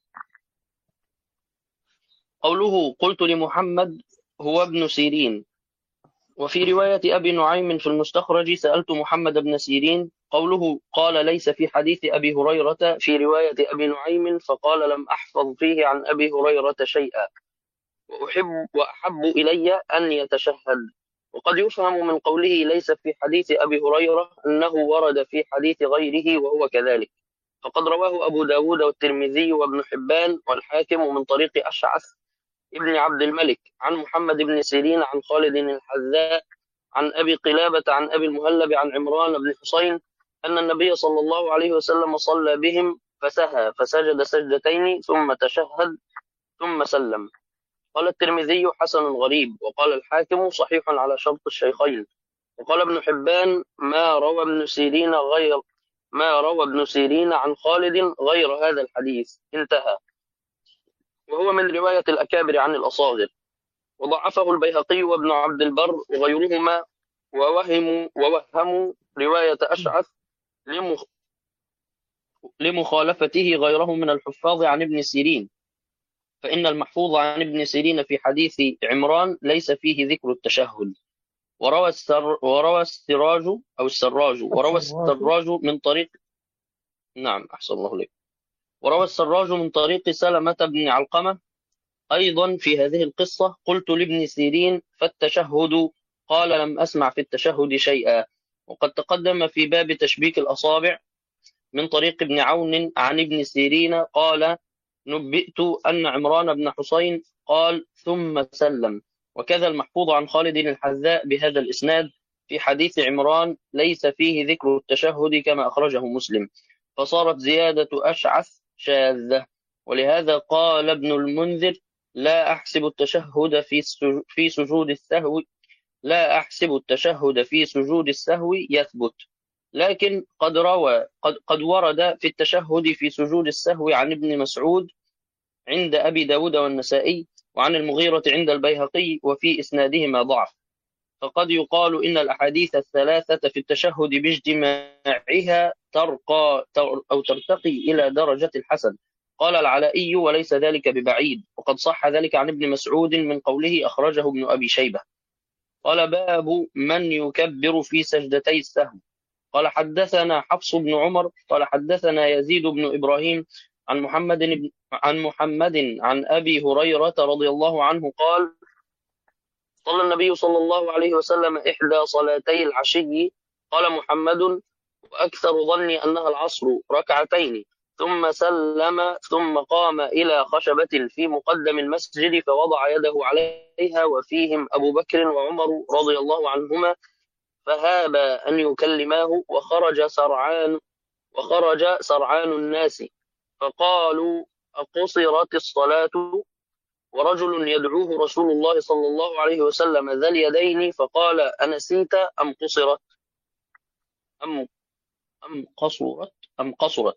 قوله قلت لمحمد هو ابن سيرين. وفي رواية أبي نعيم في المستخرج سألت محمد بن سيرين. قوله قال ليس في حديث أبي هريرة في رواية أبي نعيم، فقال لم أحفظ فيه عن أبي هريرة شيئا، وأحب وأحب إلي أن يتشهد. وقد يفهم من قوله ليس في حديث أبي هريرة أنه ورد في حديث غيره وهو كذلك، فقد رواه أبو داود والترمذي وابن حبان والحاكم من طريق أشعث ابن عبد الملك عن محمد بن سيرين عن خالد الحذاء عن أبي قلابة عن أبي المهلب عن عمران بن حسين أن النبي صلى الله عليه وسلم صلى بهم فسهى فسجد سجدتين ثم تشهد ثم سلم. قال الترمذي حسن غريب، وقال الحاكم صحيح على شرط الشيخين. وقال ابن حبان ما روى ابن سيرين غير ما روى ابن سيرين عن خالد غير هذا الحديث، انتهى. وهو من رواية الأكابر عن الأصاغر. وضعفه البيهقي وابن عبد البر وغيرهما، ووهموا ووهموا رواية أشعث لمخ... لمخالفته غيره من الحفاظ عن ابن سيرين، فإن المحفوظ عن ابن سيرين في حديث عمران ليس فيه ذكر التشهد. وروى السر وروى السراج أو السراج وروى السراج من طريق نعم أحسن الله عليك وروى السراج من طريق سلمة بن علقمة أيضا في هذه القصة. قلت لابن سيرين فالتشهد؟ قال لم أسمع في التشهد شيئا. وقد تقدم في باب تشبيك الأصابع من طريق ابن عون عن ابن سيرين قال نبئت أن عمران بن حسين قال ثم سلم. وكذا المحفوظ عن خالد الحذاء بهذا الإسناد في حديث عمران ليس فيه ذكر التشهد كما أخرجه مسلم، فصارت زيادة أشعث شاذة. ولهذا قال ابن المنذر لا أحسب التشهد في في سجود السهو لا أحسب التشهد في سجود السهو يثبت، لكن قد روى قد, قد ورد في التشهد في سجود السهو عن ابن مسعود عند أبي داود والنسائي، وعن المغيرة عند البيهقي، وفي إسنادهما ضعف. فقد يقال إن الأحاديث الثلاثة في التشهد باجتماعها ترقى أو ترتقي إلى درجة الحسن. قال العلائي وليس ذلك ببعيد، وقد صح ذلك عن ابن مسعود من قوله أخرجه ابن أبي شيبة. قال باب من يكبر في سجدتي السهو. قال حدثنا حفص بن عمر قال حدثنا يزيد بن إبراهيم عن محمد بن عن محمد عن أبي هريرة رضي الله عنه قال صلى النبي صلى الله عليه وسلم إحدى صلاتي العشي. قال محمد وأكثر ظني أنها العصر ركعتين، ثم سلم ثم قام إلى خشبة في مقدم المسجد فوضع يده عليها وفيهم أبو بكر وعمر رضي الله عنهما، فهاب أن يكلماه، وخرج سرعان وخرج سرعان الناس فقالوا أقصرت الصلاة؟ ورجل يدعوه رسول الله صلى الله عليه وسلم ذا اليدين فقال أنسيت أم قصرت أم أم قصرت أم قصرت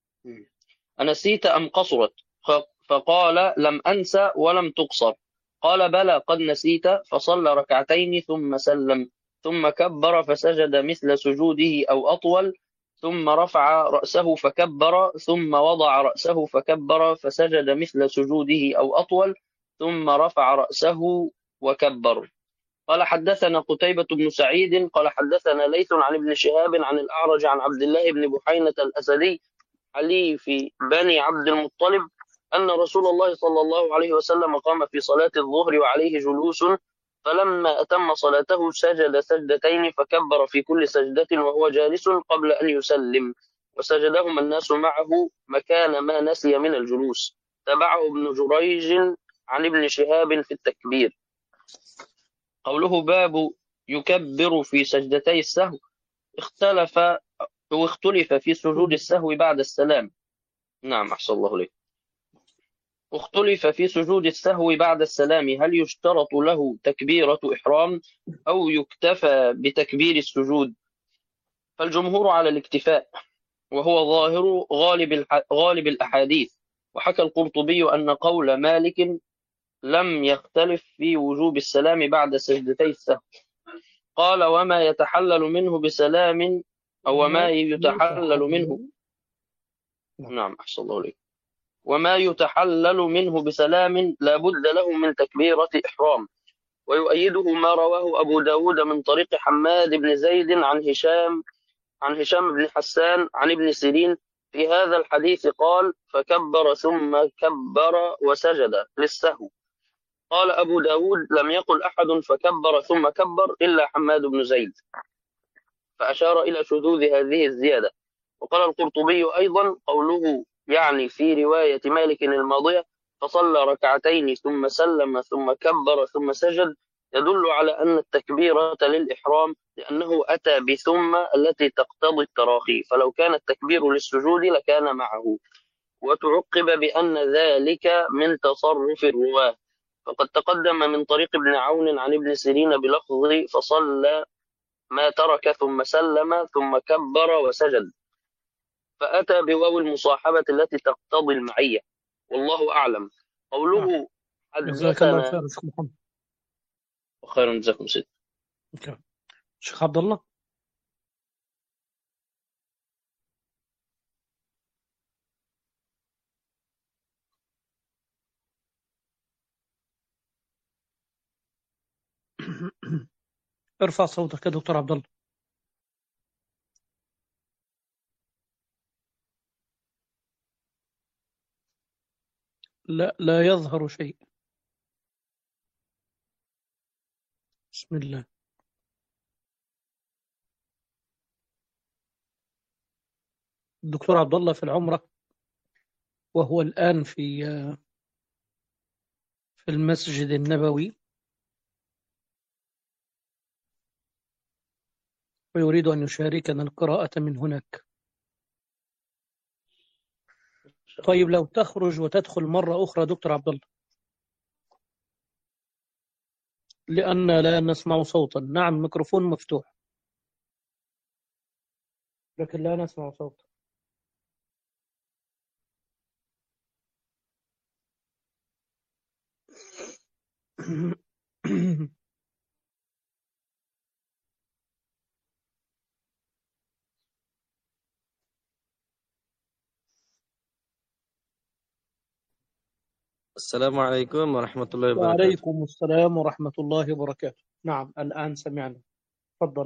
أنسيت أم قصرت فقال لم أنسى ولم تقصر. قال بلى قد نسيت. فصلى ركعتين ثم سلم ثم كبر فسجد مثل سجوده أو أطول، ثم رفع رأسه فكبر ثم وضع رأسه فكبر فسجد مثل سجوده أو أطول، ثم رفع رأسه وكبر. قال حدثنا قتيبة بن سعيد قال حدثنا ليث عن ابن شهاب عن الأعرج عن عبد الله بن بحينة الأسدي حليف بني عبد المطلب أن رسول الله صلى الله عليه وسلم قام في صلاة الظهر وعليه جلوس، فلما أتم صلاته سجد سجدتين فكبر في كل سجدة وهو جالس قبل أن يسلم، وسجدهما الناس معه مكان ما نسي من الجلوس. تبعه ابن جريج عن ابن شهاب في التكبير. قوله باب يكبر في سجدتي السهو اختلف واختلف في سجود السهو بعد السلام. نعم أحسن الله عليك. اختلف في سجود السهو بعد السلام هل يشترط له تكبيرة إحرام أو يكتفى بتكبير السجود؟ فالجمهور على الاكتفاء، وهو ظاهر غالب غالب الأحاديث. وحكى القرطبي أن قول مالك لم يختلف في وجوب السلام بعد سجدتي السهو. قال وما يتحلل منه بسلام أو وما يتحلل منه نعم أحسن الله عليك وما يتحلل منه بسلام لا بد له من تكبيرة إحرام. ويؤيده ما رواه أبو داود من طريق حماد بن زيد عن هشام عن هشام بن حسان عن ابن سيرين في هذا الحديث قال فكبر ثم كبر وسجد للسهو. قال أبو داود لم يقل أحد فكبر ثم كبر إلا حماد بن زيد، فأشار إلى شذوذ هذه الزيادة. وقال القرطبي أيضا قوله يعني في رواية مالك الماضية فصلى ركعتين ثم سلم ثم كبر ثم سجد يدل على أن التكبيرة للإحرام لأنه أتى بثم التي تقتضي التراخي، فلو كان التكبير للسجود لكان معه. وتعقب بأن ذلك من تصرف الرواة، فقد تقدم من طريق ابن عون عن ابن سيرين بلفظ فصلى ما ترك ثم سلم ثم كبر وسجد، فأتى بواو المصاحبة التي تقتضي المعية، والله أعلم. نعم. قوله جزاك الله حدثنا خير شيخ محمد. خير جزاكم سيد. أوكي. شيخ عبد الله. ارفع صوتك يا دكتور عبد الله. لا لا يظهر شيء. بسم الله. الدكتور عبد الله في العمرة، وهو الآن في في المسجد النبوي، ويريد أن يشاركنا القراءة من هناك. طيب لو تخرج وتدخل مرة أخرى دكتور عبد الله، لأن لا نسمع صوتا. نعم ميكروفون مفتوح لكن لا نسمع صوتا. السلام عليكم ورحمة الله وبركاته. وعليكم السلام ورحمة الله وبركاته. نعم الآن سمعنا، تفضل.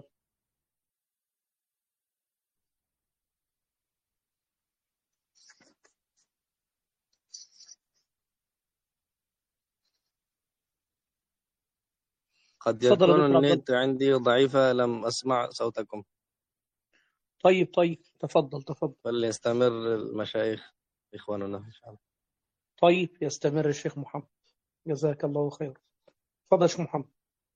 قد تفضل يا يكون دكتور عبد الله. النت عندي ضعيفة، لم أسمع صوتكم. طيب طيب تفضل تفضل. فليستمر المشايخ إخواننا إن شاء الله. طيب يستمر الشيخ محمد، جزاك الله خير. تفضل يا شيخ محمد.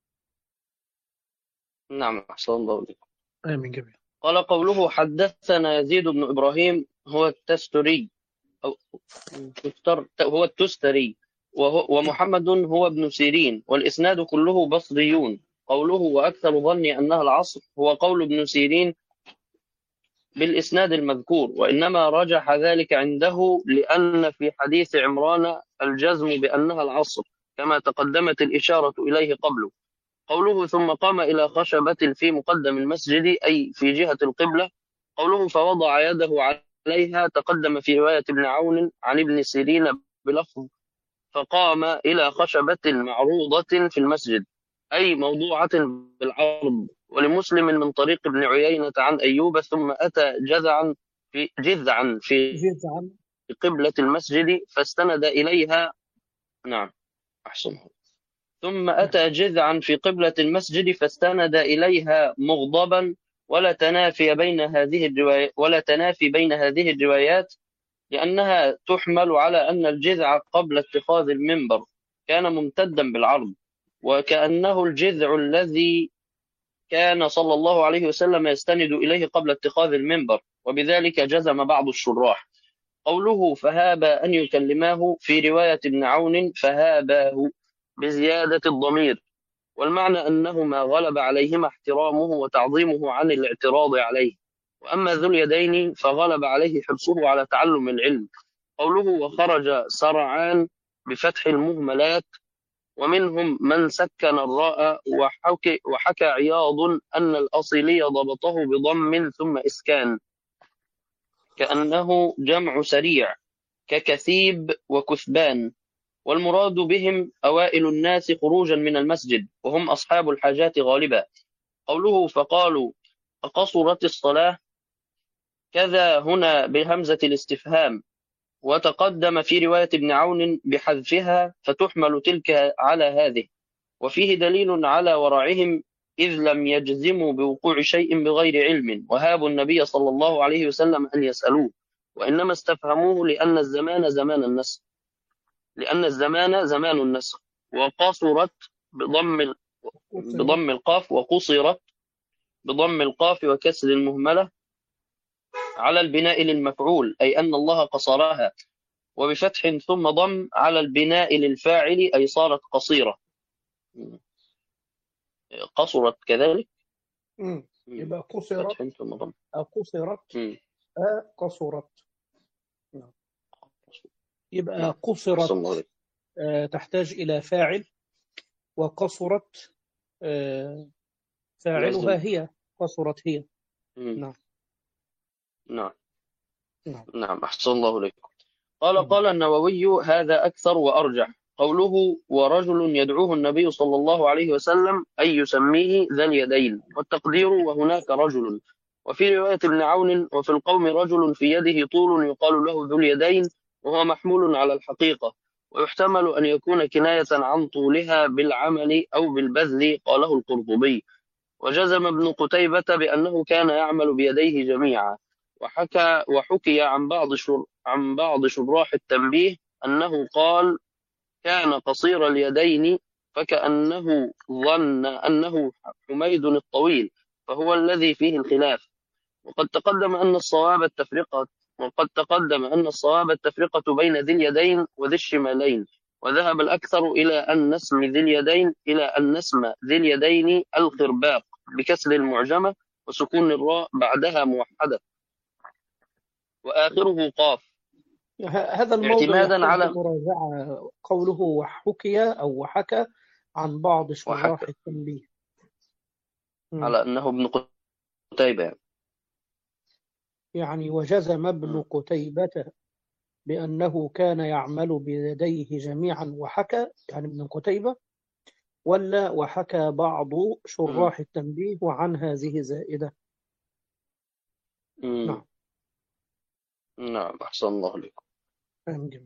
نعم أحسن الله بكم. آمين جميعا. قال قوله حدثنا يزيد بن إبراهيم هو التستري أو تستر هو التستري وهو ومحمد هو ابن سيرين، والإسناد كله بصريون. قوله وأكثر ظني أنها العصر هو قول ابن سيرين بالإسناد المذكور، وإنما رجح ذلك عنده لأن في حديث عمران الجزم بأنها العصر كما تقدمت الإشارة إليه قبله. قوله ثم قام إلى خشبة في مقدم المسجد أي في جهة القبلة. قوله فوضع يده عليها تقدم في رواية ابن عون عن ابن سيرين بلفظ فقام إلى خشبة معروضة في المسجد أي موضوعة بالعرض. ولمسلم من طريق ابن عيينة عن أيوب ثم أتى جذعا في جذعا في جزعا. قبلة المسجد فاستند إليها. نعم أحسن. ثم أتى جذعا في قبلة المسجد فاستند إليها مغضبا، ولا تنافي بين هذه الروايات ولا تنافي بين هذه الروايات لأنها تحمل على أن الجذع قبل اتخاذ المنبر كان ممتدا بالعرض، وكأنه الجذع الذي كان صلى الله عليه وسلم يستند إليه قبل اتخاذ المنبر، وبذلك جزم بعض الشراح. قوله فهاب أن يكلماه في رواية ابن عون فهاباه بزيادة الضمير، والمعنى أنه ما غلب عليهما احترامه وتعظيمه عن الاعتراض عليه، وأما ذو اليدين فغلب عليه حرصه على تعلم العلم. قوله وخرج سرعان بفتح المهملات، ومنهم من سكن الراء وحكى, وحكى عياض أن الأصلي ضبطه بضم ثم إسكان كأنه جمع سريع ككثيب وكثبان، والمراد بهم أوائل الناس خروجا من المسجد وهم أصحاب الحاجات غالبا. قوله فقالوا أقصرت الصلاة كذا هنا بهمزة الاستفهام، وتقدم في رواية ابن عون بحذفها فتحمل تلك على هذه، وفيه دليل على ورعهم إذ لم يجزموا بوقوع شيء بغير علم، وهابوا النبي صلى الله عليه وسلم أن يسألوه، وإنما استفهموه لأن الزمان زمان النسخ لأن الزمان زمان النسخ وقصرت بضم ال- قصرت. بضم القاف، وقصرت بضم القاف وكسر المهملة على البناء للمفعول، أي أن الله قصرها، وبفتح ثم ضم على البناء للفاعل، أي صارت قصيرة. قصرت كذلك. مم. مم. يبقى قصرت فتح ثم ضم. أو قصرت مم. أ قصرت. نعم. يبقى نعم. أحسن قصرت الله عليك. آه، تحتاج إلى فاعل، وقصرت آه، فاعلها لازم. هي، قصرت هي. مم. نعم. نعم. نعم. نعم. أحسن الله عليك. قال مم. قال النووي: هذا أكثر وأرجح. قوله ورجل يدعوه النبي صلى الله عليه وسلم أي يسميه ذا اليدين، والتقدير وهناك رجل. وفي رواية ابن عون: وفي القوم رجل في يده طول يقال له ذو اليدين، وهو محمول على الحقيقة، ويحتمل أن يكون كناية عن طولها بالعمل أو بالبذل. قاله القرطبي. وجزم ابن قتيبة بأنه كان يعمل بيديه جميعا. وحكى وحكي عن بعض شر عن بعض شراح التنبيه أنه قال: كان قصير اليدين، فكأنه ظن أنه حميد الطويل، فهو الذي فيه الخلاف. وقد تقدم أن الصواب التفرقة وقد تقدم أن الصواب التفرقة بين ذي اليدين وذي الشمالين، وذهب الأكثر إلى أن اسم ذي اليدين إلى أن اسم ذي اليدين الخرباق بكسر المعجمة وسكون الراء بعدها موحدة، وآخره قاف، ه- هذا الموضوع اعتمادا يحتاج على لمراجعة. قوله وحكي أو وحكى عن بعض شراح وحكى التنبيه. مم. على أنه ابن قتيبة يعني. يعني وجزم ابن م- قتيبة بأنه كان يعمل بيديه جميعا، وحكى يعني ابن قتيبة، ولا وحكى بعض م- شراح التنبيه وعن هذه زائدة. م. نعم. نعم. أحسن الله عليكم. فهم جميل.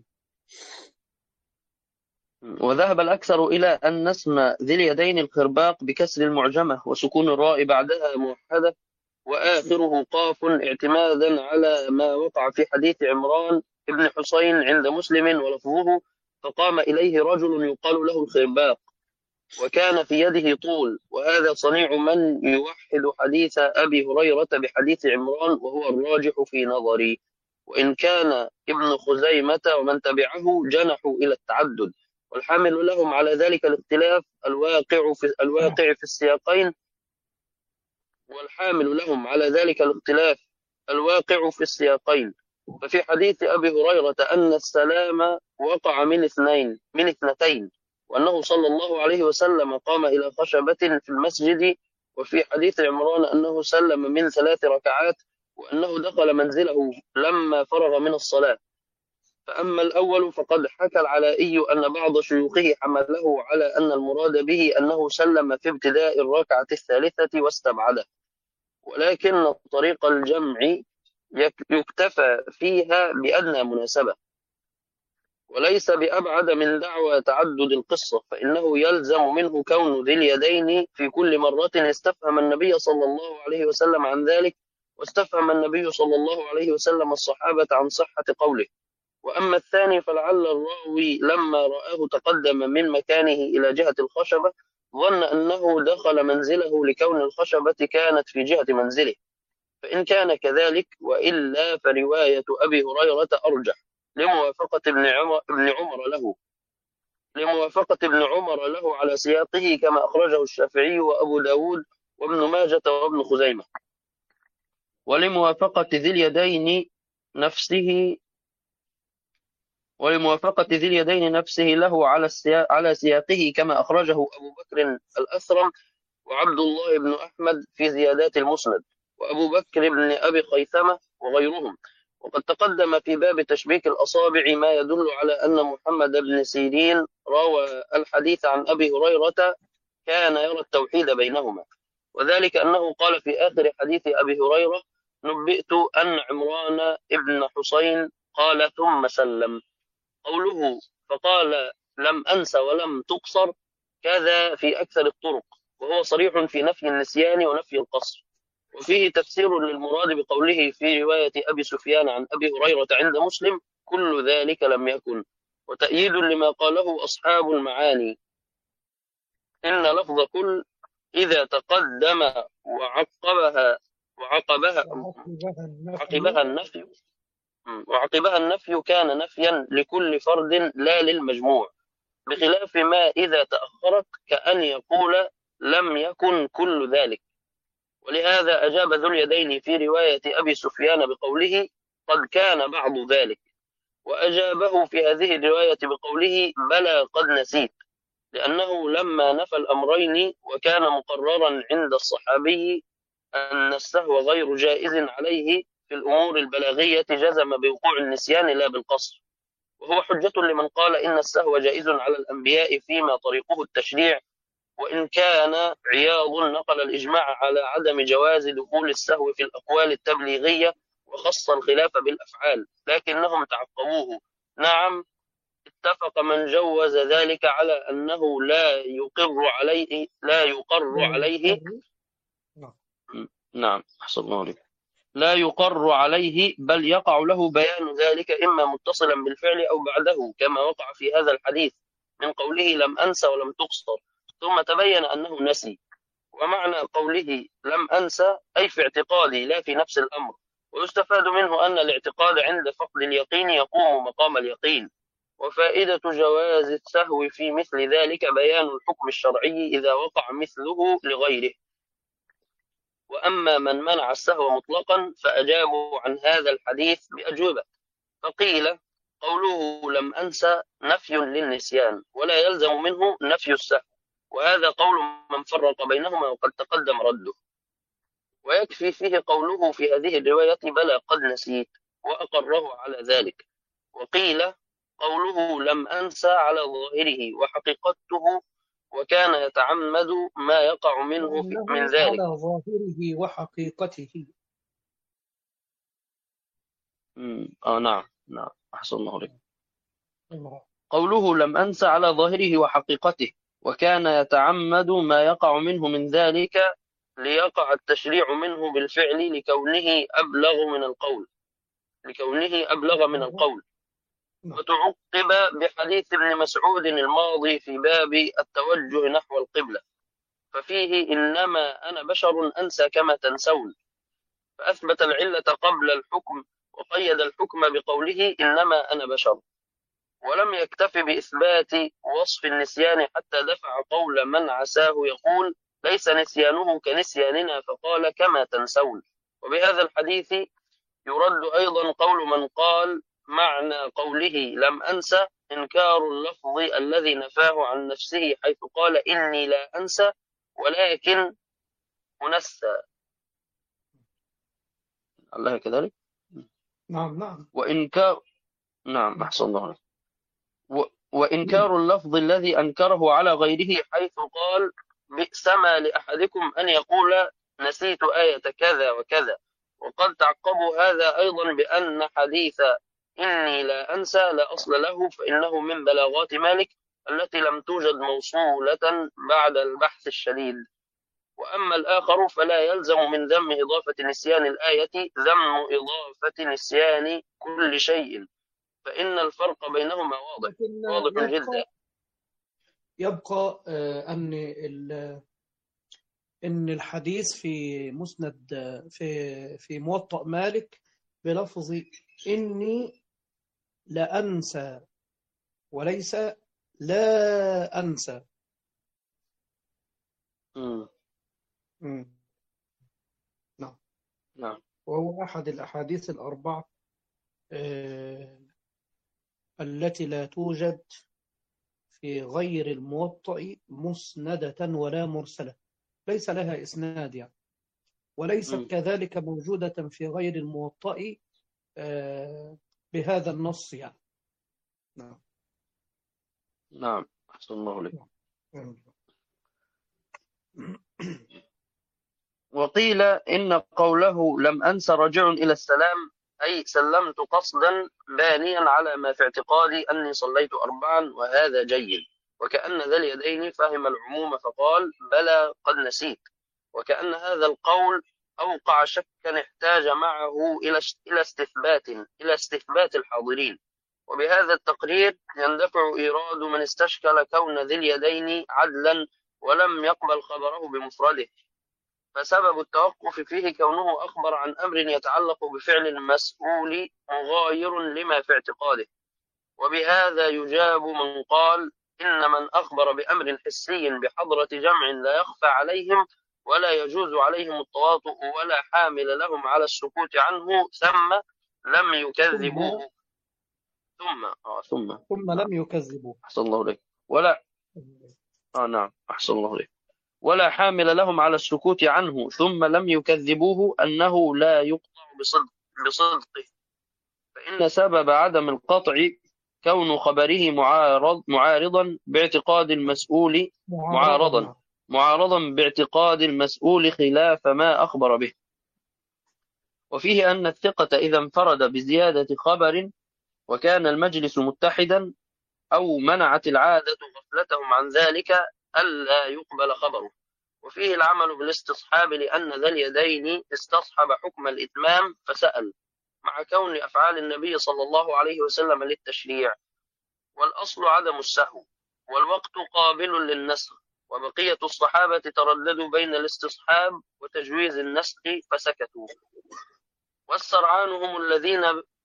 وذهب الأكثر إلى أن اسم ذي اليدين الخرباق بكسر المعجمة وسكون الراء بعدها موحدة، وآخره قاف، اعتمادا على ما وقع في حديث عمران بن حسين عند مسلم ولفظه: فقام إليه رجل يقال له الخرباق، وكان في يده طول. وهذا صنيع من يوحد حديث أبي هريرة بحديث عمران، وهو الراجح في نظري، وإن كان ابن خزيمة ومن تبعه جنحوا إلى التعدد، والحامل لهم على ذلك الاختلاف الواقع في الواقع في السياقين والحامل لهم على ذلك الاختلاف الواقع في السياقين ففي حديث أبي هريرة أن السلام وقع من اثنين من اثنتين، وأنه صلى الله عليه وسلم قام إلى خشبة في المسجد، وفي حديث عمران أنه سلم من ثلاث ركعات، وأنه دخل منزله لما فرغ من الصلاة. فأما الأول فقد حكى العلائي أن بعض شيوخه حمله على أن المراد به أنه سلم في ابتداء الركعة الثالثة واستبعده، ولكن طريق الجمع يكتفى فيها بأدنى مناسبة، وليس بأبعد من دعوى تعدد القصة، فإنه يلزم منه كون ذي اليدين في كل مرة استفهم النبي صلى الله عليه وسلم عن ذلك، واستفهم النبي صلى الله عليه وسلم الصحابة عن صحة قوله. وأما الثاني فلعل الراوي لما رآه تقدم من مكانه إلى جهة الخشبة ظن أنه دخل منزله لكون الخشبة كانت في جهة منزله، فإن كان كذلك، وإلا فرواية أبي هريرة أرجح لموافقة ابن عمر, ابن عمر له لموافقة ابن عمر له على سياقه، كما أخرجه الشافعي وأبو داود وابن ماجة وابن خزيمة، ولموافقة ذي اليدين نفسه ولموافقة ذي اليدين نفسه له على السياق على سياقه، كما أخرجه أبو بكر الأثرم وعبد الله بن أحمد في زيادات المسند، وأبو بكر بن أبي خيثمة وغيرهم. وقد تقدم في باب تشبيك الأصابع ما يدل على أن محمد بن سيرين روى الحديث عن أبي هريرة كان يرى التوحيد بينهما، وذلك أنه قال في آخر حديث أبي هريرة: نبئت أن عمران بن حسين قال ثم سلم. قوله فقال لم أنس ولم تقصر كذا في أكثر الطرق، وهو صريح في نفي النسيان ونفي القصر. وفيه تفسير للمراد بقوله في رواية أبي سفيان عن أبي هريرة عند مسلم: كل ذلك لم يكن. وتأييد لما قاله أصحاب المعاني: إن لفظ كل إذا تقدم وعقبها وعقبها وعقبها النفي عقبها النفي وعقبها النفي كان نفيا لكل فرد لا للمجموع، بخلاف ما إذا تأخرت كأن يقول لم يكن كل ذلك. ولهذا أجاب ذو اليدين في رواية أبي سفيان بقوله: قد كان بعض ذلك. وأجابه في هذه الرواية بقوله: بلى قد نسيت، لأنه لما نفى الأمرين وكان مقررا عند الصحابي أن السهو غير جائز عليه في الأمور البلاغية، جزم بوقوع النسيان لا بالقصر. وهو حجة لمن قال إن السهو جائز على الأنبياء فيما طريقه التشريع، وإن كان عياض نقل الإجماع على عدم جواز دخول السهو في الأقوال التبليغية وخص الخلاف بالأفعال، لكنهم تعقبوه. نعم، اتفق من جوز ذلك على أنه لا يقر عليه لا يقر عليه نعم أحسن الله عليك لا يقر عليه، بل يقع له بيان ذلك إما متصلا بالفعل أو بعده، كما وقع في هذا الحديث من قوله لم أنس ولم تقصر، ثم تبين أنه نسي. ومعنى قوله لم أنسى أي في اعتقادي لا في نفس الأمر. ويستفاد منه أن الاعتقاد عند فقد اليقين يقوم مقام اليقين. وفائدة جواز السهو في مثل ذلك بيان الحكم الشرعي إذا وقع مثله لغيره. وأما من منع السهو مطلقا فأجابوا عن هذا الحديث بأجوبة. فقيل قوله لم أنسى نفي للنسيان ولا يلزم منه نفي السهو، وهذا قول من فرق بينهما وقد تقدم رده. ويكفي فيه قوله في هذه الرواية بلى قد نسيت، وأقره على ذلك. وقيل قوله لم أنسى على ظاهره وحقيقته وكان يتعمد ما يقع منه من ذلك. على ظاهره وحقيقته. آه نعم نعم أحسن الله عليك. قوله لم أنسى على ظاهره وحقيقته وكان يتعمد ما يقع منه من ذلك ليقع التشريع منه بالفعل لكونه أبلغ من القول لكونه أبلغ من القول. وتعقب بحديث ابن مسعود الماضي في باب التوجه نحو القبلة، ففيه إنما أنا بشر أنسى كما تنسون، فأثبت العلة قبل الحكم وقيد الحكم بقوله إنما أنا بشر، ولم يكتف بإثبات وصف النسيان حتى دفع قول من عساه يقول ليس نسيانه كنسياننا فقال كما تنسون. وبهذا الحديث يرد أيضا قول من قال معنى قوله لم أنسى إنكار اللفظ الذي نفاه عن نفسه حيث قال إني لا أنسى ولكن أنسى. الله كذلك. نعم نعم وإنكار نعم أحسن الله. و... وإنكار اللفظ الذي أنكره على غيره حيث قال بئس ما لأحدكم أن يقول نسيت آية كذا وكذا. وقد تعقبوا هذا أيضا بأن حديث إني لا أنسى لا أصل له، فإنه من بلاغات مالك التي لم توجد موصولة بعد البحث الشديد. وأما الآخر فلا يلزم من ذم إضافة نسيان الآية ذم إضافة نسيان كل شيء، فإن الفرق بينهما واضح واضح يبقى جدا. يبقى أن إن الحديث في مسند في في موطأ مالك بلفظ إني لا أنسى وليس لا أنسى. مم. مم. نعم نعم. وهو أحد الأحاديث الأربعة آه التي لا توجد في غير الموطأ مسندة ولا مرسلة، ليس لها إسناد يعني، وليست مم. كذلك موجودة في غير الموطأ آه بهذا النص يعني. نعم نعم أحسن الله عليك. نعم. وقيل إن قوله لم أنس راجع إلى السلام، أي سلمت قصدا بانيا على ما في اعتقادي أني صليت أربعا، وهذا جيد. وكأن ذا اليدين فهم العموم فقال بلى قد نسيت، وكأن هذا القول أوقع شكا احتاج معه إلى إلى استثبات إلى استثبات الحاضرين. وبهذا التقرير يندفع إيراد من استشكل كون ذي اليدين عدلا ولم يقبل خبره بمفرده، فسبب التوقف فيه كونه أخبر عن أمر يتعلق بفعل المسؤول مغاير لما في اعتقاده. وبهذا يجاب من قال إن من أخبر بأمر حسي بحضرة جمع لا يخفى عليهم ولا يجوز عليهم التواطؤ ولا حامل لهم على السكوت عنه ثم لم يكذبوه ثم آه ثم ثم لم يكذبوه. أحسن الله إليك. ولا آه نعم أحسن الله إليك. ولا حامل لهم على السكوت عنه ثم لم يكذبوه أنه لا يقطع بصدق بصدقه، فإن سبب عدم القطع كون خبره معارض معارضا باعتقاد المسؤول معارضا معارضا باعتقاد المسؤول خلاف ما أخبر به. وفيه أن الثقة إذا انفرد بزيادة خبر وكان المجلس متحدا أو منعت العادة غفلتهم عن ذلك ألا يقبل خبره. وفيه العمل بالاستصحاب لأن ذا اليدين استصحب حكم الإتمام فسأل، مع كون أفعال النبي صلى الله عليه وسلم للتشريع، والأصل عدم السهو، والوقت قابل للنسخ، وبقية الصحابة ترددوا بين الاستصحاب وتجويز النسخ فسكتوا. والسرعان هم الذين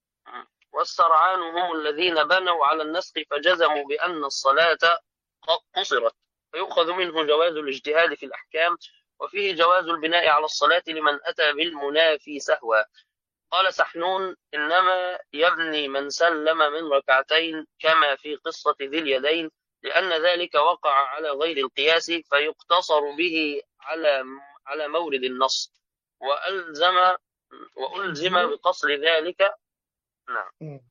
والسرعان هم الذين بنوا على النسخ فجزموا بأن الصلاة قصرت، فيؤخذ منه جواز الاجتهاد في الأحكام، وفيه جواز البناء على الصلاة لمن أتى بالمنافي سهوا. قال سحنون إنما يبني من سلم من ركعتين كما في قصة ذي اليدين، لأن ذلك وقع على غير القياس فيقتصر به على على مورد النص، وألزم وألزم بقصر ذلك نعم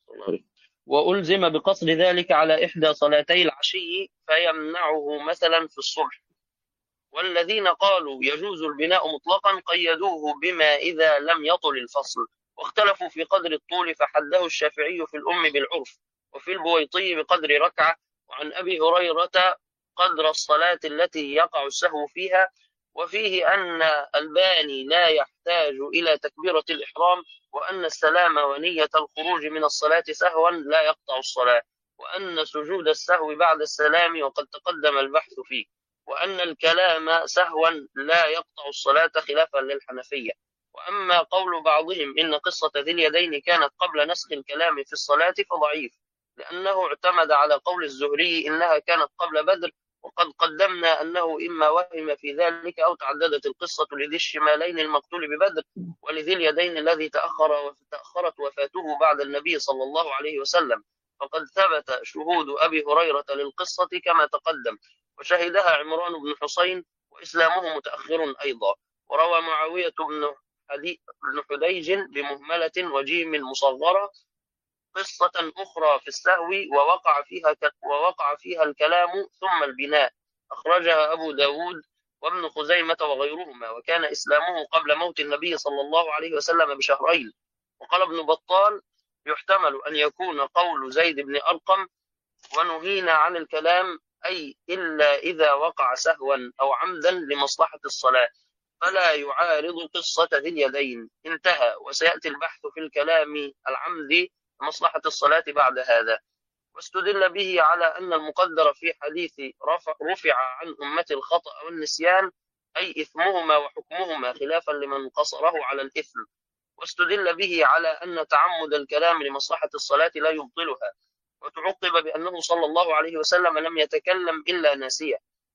وألزم بقصر ذلك على إحدى صلاتي العشي فيمنعه مثلا في الصبح. والذين قالوا يجوز البناء مطلقا قيدوه بما إذا لم يطل الفصل، واختلفوا في قدر الطول فحده الشافعي في الأم بالعرف، وفي البويطي بقدر ركعة، وعن أبي هريرة قدر الصلاة التي يقع السهو فيها. وفيه أن الباني لا يحتاج إلى تكبيرة الإحرام، وأن السلام ونية الخروج من الصلاة سهوا لا يقطع الصلاة، وأن سجود السهو بعد السلام وقد تقدم البحث فيه، وأن الكلام سهوا لا يقطع الصلاة خلافا للحنفية. وأما قول بعضهم إن قصة ذي اليدين كانت قبل نسخ الكلام في الصلاة فضعيف، لأنه اعتمد على قول الزهري إنها كانت قبل بدر، وقد قدمنا أنه إما وهم في ذلك أو تعددت القصة لذي الشمالين المقتول ببدر ولذي اليدين الذي تأخر وتأخرت وفاته بعد النبي صلى الله عليه وسلم، فقد ثبت شهود أبي هريرة للقصة كما تقدم، وشهدها عمران بن حسين وإسلامه متأخر أيضا. وروى معاوية بن حديج بمهملة وجيم مصغرة قصة أخرى في السهو ووقع فيها ووقع فيها الكلام ثم البناء، أخرجها أبو داود وابن خزيمة وغيرهما، وكان إسلامه قبل موت النبي صلى الله عليه وسلم بشهرين. وقال ابن بطال يحتمل أن يكون قول زيد بن أرقم ونهينا عن الكلام أي إلا إذا وقع سهوا أو عمدا لمصلحة الصلاة فلا يعارض قصة ذي اليدين، انتهى. وسيأتي البحث في الكلام العمدي مصلحة الصلاة بعد هذا. واستدل به على أن المقدر في حديث رفع, رفع عن أمة الخطأ والنسيان أي إثمهما وحكمهما خلافا لمن قصره على الإثم. واستدل به على أن تعمد الكلام لمصلحة الصلاة لا يبطلها، وتعقب بأنه صلى الله عليه وسلم لم يتكلم إلا ناسيا.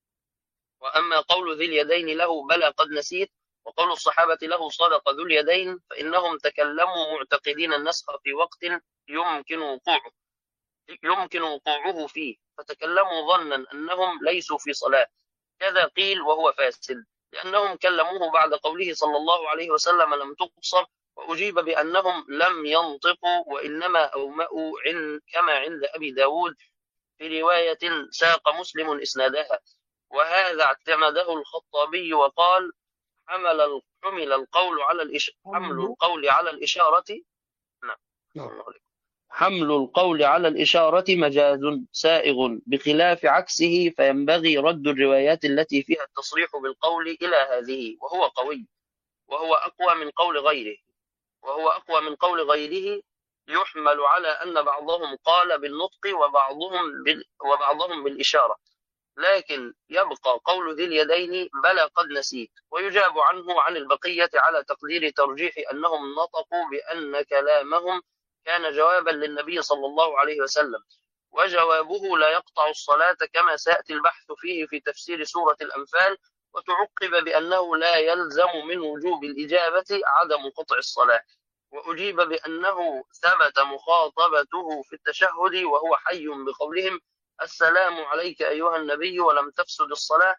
وأما قول ذي اليدين له بلى قد نسيت وقول الصحابة له صدق ذو اليدين فإنهم تكلموا معتقدين النسخ في وقت يمكن وقوعه يمكن وقوعه فيه، فتكلموا ظنا أنهم ليسوا في صلاة، كذا قيل وهو فاسد، لأنهم كلموه بعد قوله صلى الله عليه وسلم لم تقصر، وأجيب بأنهم لم ينطقوا وإنما أومأوا عند كما عند أبي داود في رواية ساق مسلم إسنادها. وهذا اعتمده الخطابي وقال حمل حمل القول على الإش... حمل القول على الإشارة نعم حمل القول على الإشارة مجاز سائغ بخلاف عكسه، فينبغي رد الروايات التي فيها التصريح بالقول إلى هذه، وهو قوي، وهو أقوى من قول غيره وهو أقوى من قول غيره يحمل على أن بعضهم قال بالنطق وبعضهم بال وبعضهم بالإشارة، لكن يبقى قول ذي اليدين بلى قد نسيت، ويجاب عنه عن البقية على تقدير ترجيح أنهم نطقوا بأن كلامهم كان جوابا للنبي صلى الله عليه وسلم، وجوابه لا يقطع الصلاة كما سيأتي البحث فيه في تفسير سورة الأنفال، وتعقب بأنه لا يلزم من وجوب الإجابة عدم قطع الصلاة، وأجيب بأنه ثبت مخاطبته في التشهد وهو حي بقولهم السلام عليك أيها النبي ولم تفسد الصلاة،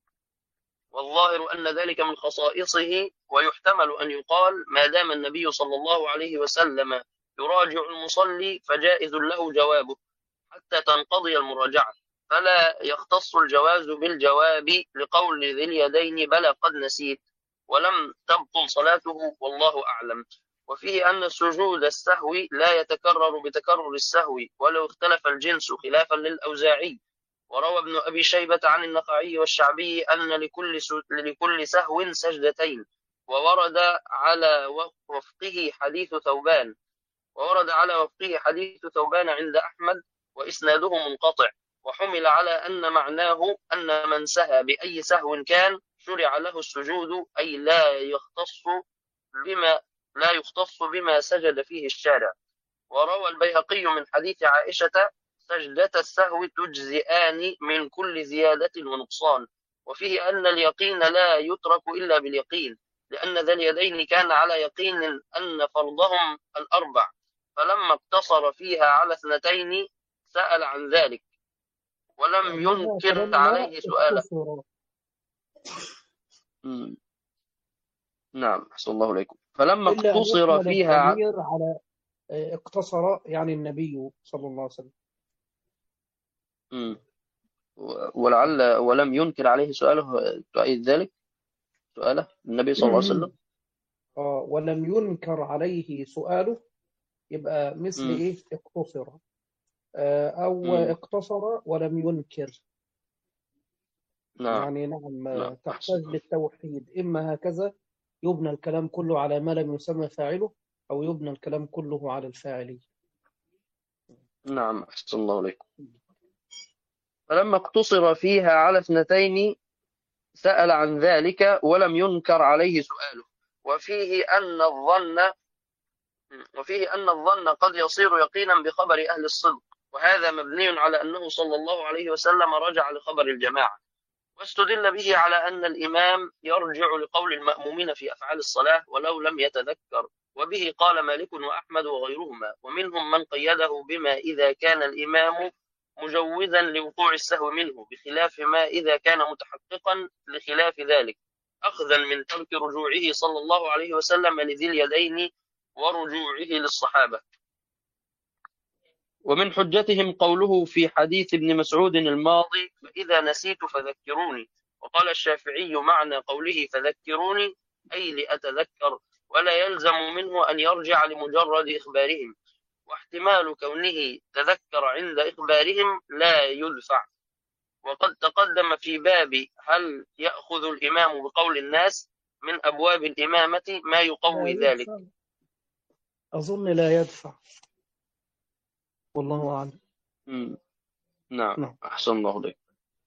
والظاهر أن ذلك من خصائصه، ويحتمل أن يقال ما دام النبي صلى الله عليه وسلم يراجع المصلي فجائز له جوابه حتى تنقضي المراجعة، فلا يختص الجواز بالجواب لقول ذي اليدين بلى قد نسيت ولم تبطل صلاته، والله أعلم. وفيه أن سجود السهو لا يتكرر بتكرر السهو ولو اختلف الجنس خلافا للأوزاعي، وروى ابن أبي شيبة عن النخعي والشعبي أن لكل لكل سهو سجدتين، وورد على وفقه حديث ثوبان وورد على وفقه حديث ثوبان عند أحمد وإسناده منقطع، وحمل على أن معناه أن من سهى بأي سهو كان شرع له السجود، أي لا يختص بما لا يختص بما سجد فيه الشارع. وروى البيهقي من حديث عائشة سجدة السهو تجزئان من كل زيادة ونقصان، وفيه أن اليقين لا يترك إلا باليقين، لأن ذا اليدين كان على يقين أن فرضهم الأربع، فلما اقتصر فيها على اثنتين سأل عن ذلك ولم ينكر عليه سؤاله. نعم، أحسن الله إليكم. فلما اقتصر فيها على اقتصر يعني النبي صلى الله عليه وسلم. مم. ولعل ولم ينكر عليه سؤاله تؤيد ذلك سؤاله النبي صلى الله عليه وسلم. اه ولم ينكر عليه سؤاله يبقى مثل مم. ايه اقتصر آه او مم. اقتصر ولم ينكر. نعم. يعني نعم, نعم. تحتاج للتوحيد، اما هكذا يبنى الكلام كله على ما لم يسمى فاعله، او يبنى الكلام كله على الفاعل. نعم، أحسن الله عليكم. فلما اقتصر فيها على اثنتين سأل عن ذلك ولم ينكر عليه سؤاله. وفيه أن الظن وفيه أن الظن قد يصير يقينا بخبر أهل الصدق، وهذا مبني على أنه صلى الله عليه وسلم رجع لخبر الجماعة، واستدل به على أن الإمام يرجع لقول المأمومين في أفعال الصلاة ولو لم يتذكر، وبه قال مالك وأحمد وغيرهما، ومنهم من قيده بما إذا كان الإمام مجوزا لوقوع السهو منه، بخلاف ما إذا كان متحققا لخلاف ذلك، أخذا من ترك رجوعه صلى الله عليه وسلم لذي اليدين ورجوعه للصحابة. ومن حجتهم قوله في حديث ابن مسعود الماضي فإذا نسيت فذكروني، وقال الشافعي معنى قوله فذكروني أي لأتذكر، ولا يلزم منه أن يرجع لمجرد إخبارهم، واحتمال كونه تذكر عند إخبارهم لا يدفع. وقد تقدم في باب هل يأخذ الإمام بقول الناس من أبواب الإمامة ما يقوي ذلك. أظن لا يدفع، والله أعلم. نعم. نعم، أحسن الله عليك.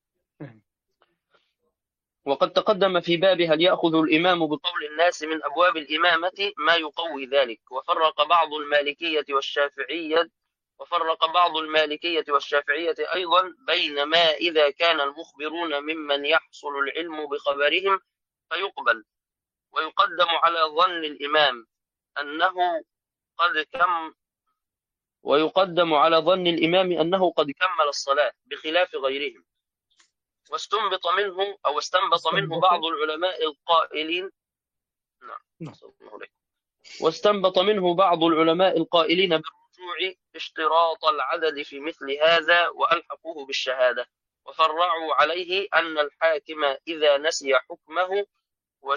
وقد تقدم في باب هل يأخذ الإمام بقول الناس من أبواب الإمامة ما يقوي ذلك، وفرق بعض المالكية والشافعية وفرق بعض المالكية والشافعية أيضا بين ما إذا كان المخبرون ممن يحصل العلم بخبرهم فيقبل، ويقدم على ظن الإمام أنه قد كم ويقدم على ظن الإمام أنه قد كمل الصلاة بخلاف غيرهم. واستنبط منه أو استنبط منه بعض العلماء القائلين نعم واستنبط منه بعض العلماء القائلين بالرجوع اشتراط العدد في مثل هذا وألحقوه بالشهادة، وفرعوا عليه أن الحاكم إذا نسي حكمه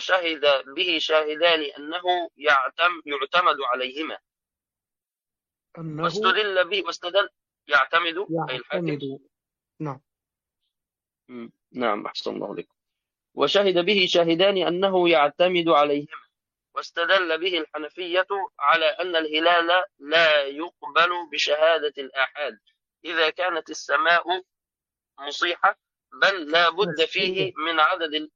وشهد به شاهدان أنه يعتم يعتمد عليهما. أنه واستدل به واستدل يعتمد أي الحاكم. يعتمد. نعم. مم. نعم أحسن الله عليكم. وشهد به شاهدان أنه يعتمد عليهما. واستدل به الحنفية على أن الهلال لا يقبل بشهادة الآحاد إذا كانت السماء مصيحة، بل لا بد فيه من عدد ال...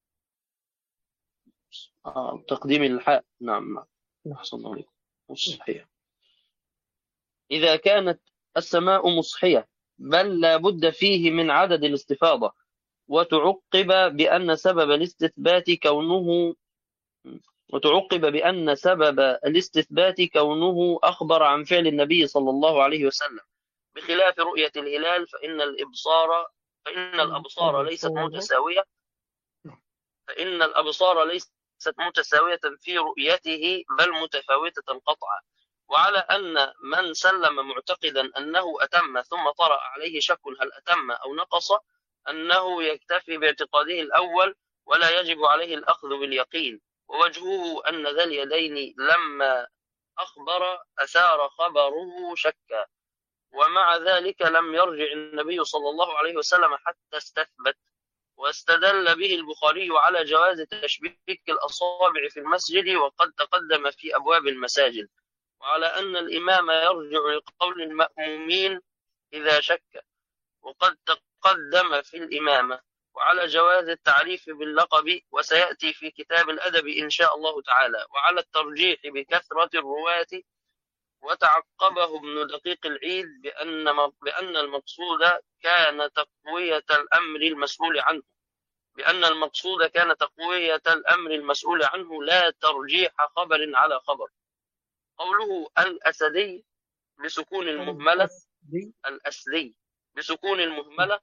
آه تقديم الحاء. نعم نعم أحسن الله عليكم. مصحية إذا كانت السماء مصحية، بل لا بد فيه من عدد الاستفاضة. وتعقب بأن سبب الاستثبات كونه وتعقب بأن سبب الاستثبات كونه أخبر عن فعل النبي صلى الله عليه وسلم، بخلاف رؤية الهلال فإن الإبصار فإن الأبصار ليست متساوية فإن الأبصار ليست متساوية في رؤيته بل متفاوتة قطعا. وعلى أن من سلم معتقدا أنه أتم ثم طرأ عليه شك هل أتم أو نقص، أنه يكتفي باعتقاده الأول ولا يجب عليه الأخذ باليقين. ووجهه أن ذا اليدين لما أخبر أثار خبره شكا، ومع ذلك لم يرجع النبي صلى الله عليه وسلم حتى استثبت. واستدل به البخاري على جواز تشبيك الأصابع في المسجد وقد تقدم في أبواب المساجد، وعلى أن الإمام يرجع لقول المأمومين إذا شك وقد تقدم في الإمامة، وعلى جواز التعريف باللقب وسيأتي في كتاب الأدب إن شاء الله تعالى، وعلى الترجيح بكثرة الرواة. وتعقبه ابن دقيق العيد بأن بأن المقصود كان تقوية الأمر المسؤول عنه بأن المقصود كان تقوية الأمر المسؤول عنه لا ترجيح خبر على خبر. قوله الأسدي بسكون المهملة الأسدي بسكون المهملة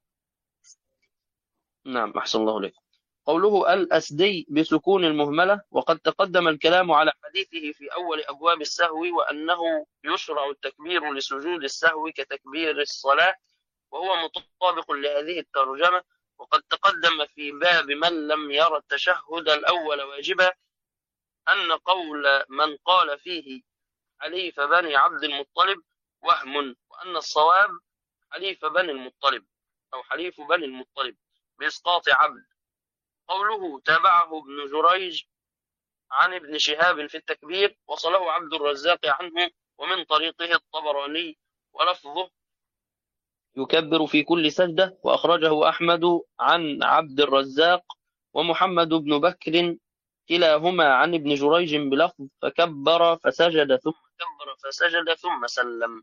نعم أحسن الله عليك. قوله الأسدي بسكون المهملة وقد تقدم الكلام على حديثه في أول أبواب السهو، وأنه يشرع التكبير لسجود السهو كتكبير الصلاة، وهو مطابق لهذه الترجمة. وقد تقدم في باب من لم يرى التشهد الأول واجبا أن قول من قال فيه حليف بني عبد المطلب وهم، وأن الصواب حليف بني المطلب أو حليف بني المطلب بإسقاط عبد. قوله تابعه ابن جريج عن ابن شهاب في التكبير وصله عبد الرزاق عنه ومن طريقه الطبراني، ولفظه يكبر في كل سجدة، وأخرجه أحمد عن عبد الرزاق ومحمد بن بكر كلاهما عن ابن جريج بلفظ فكبر فسجد ثم كبر فسجد ثم سلم.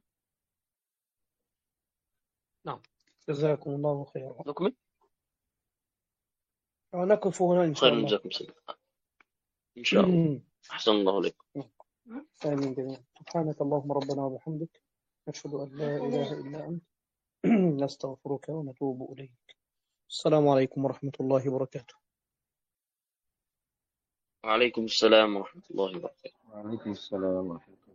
نعم جزاكم الله خيرا. نكمل. ونقف هنا إن شاء خير الله. جزاكم الله إن شاء الله. أحسن الله عليكم. آمين جميعا. سبحانك اللهم ربنا وبحمدك نشهد أن لا إله إلا أنت نستغفرك ونتوب إليك. السلام عليكم ورحمة الله وبركاته. وعليكم السلام ورحمة الله وبركاته. وعليكم السلام ورحمة الله.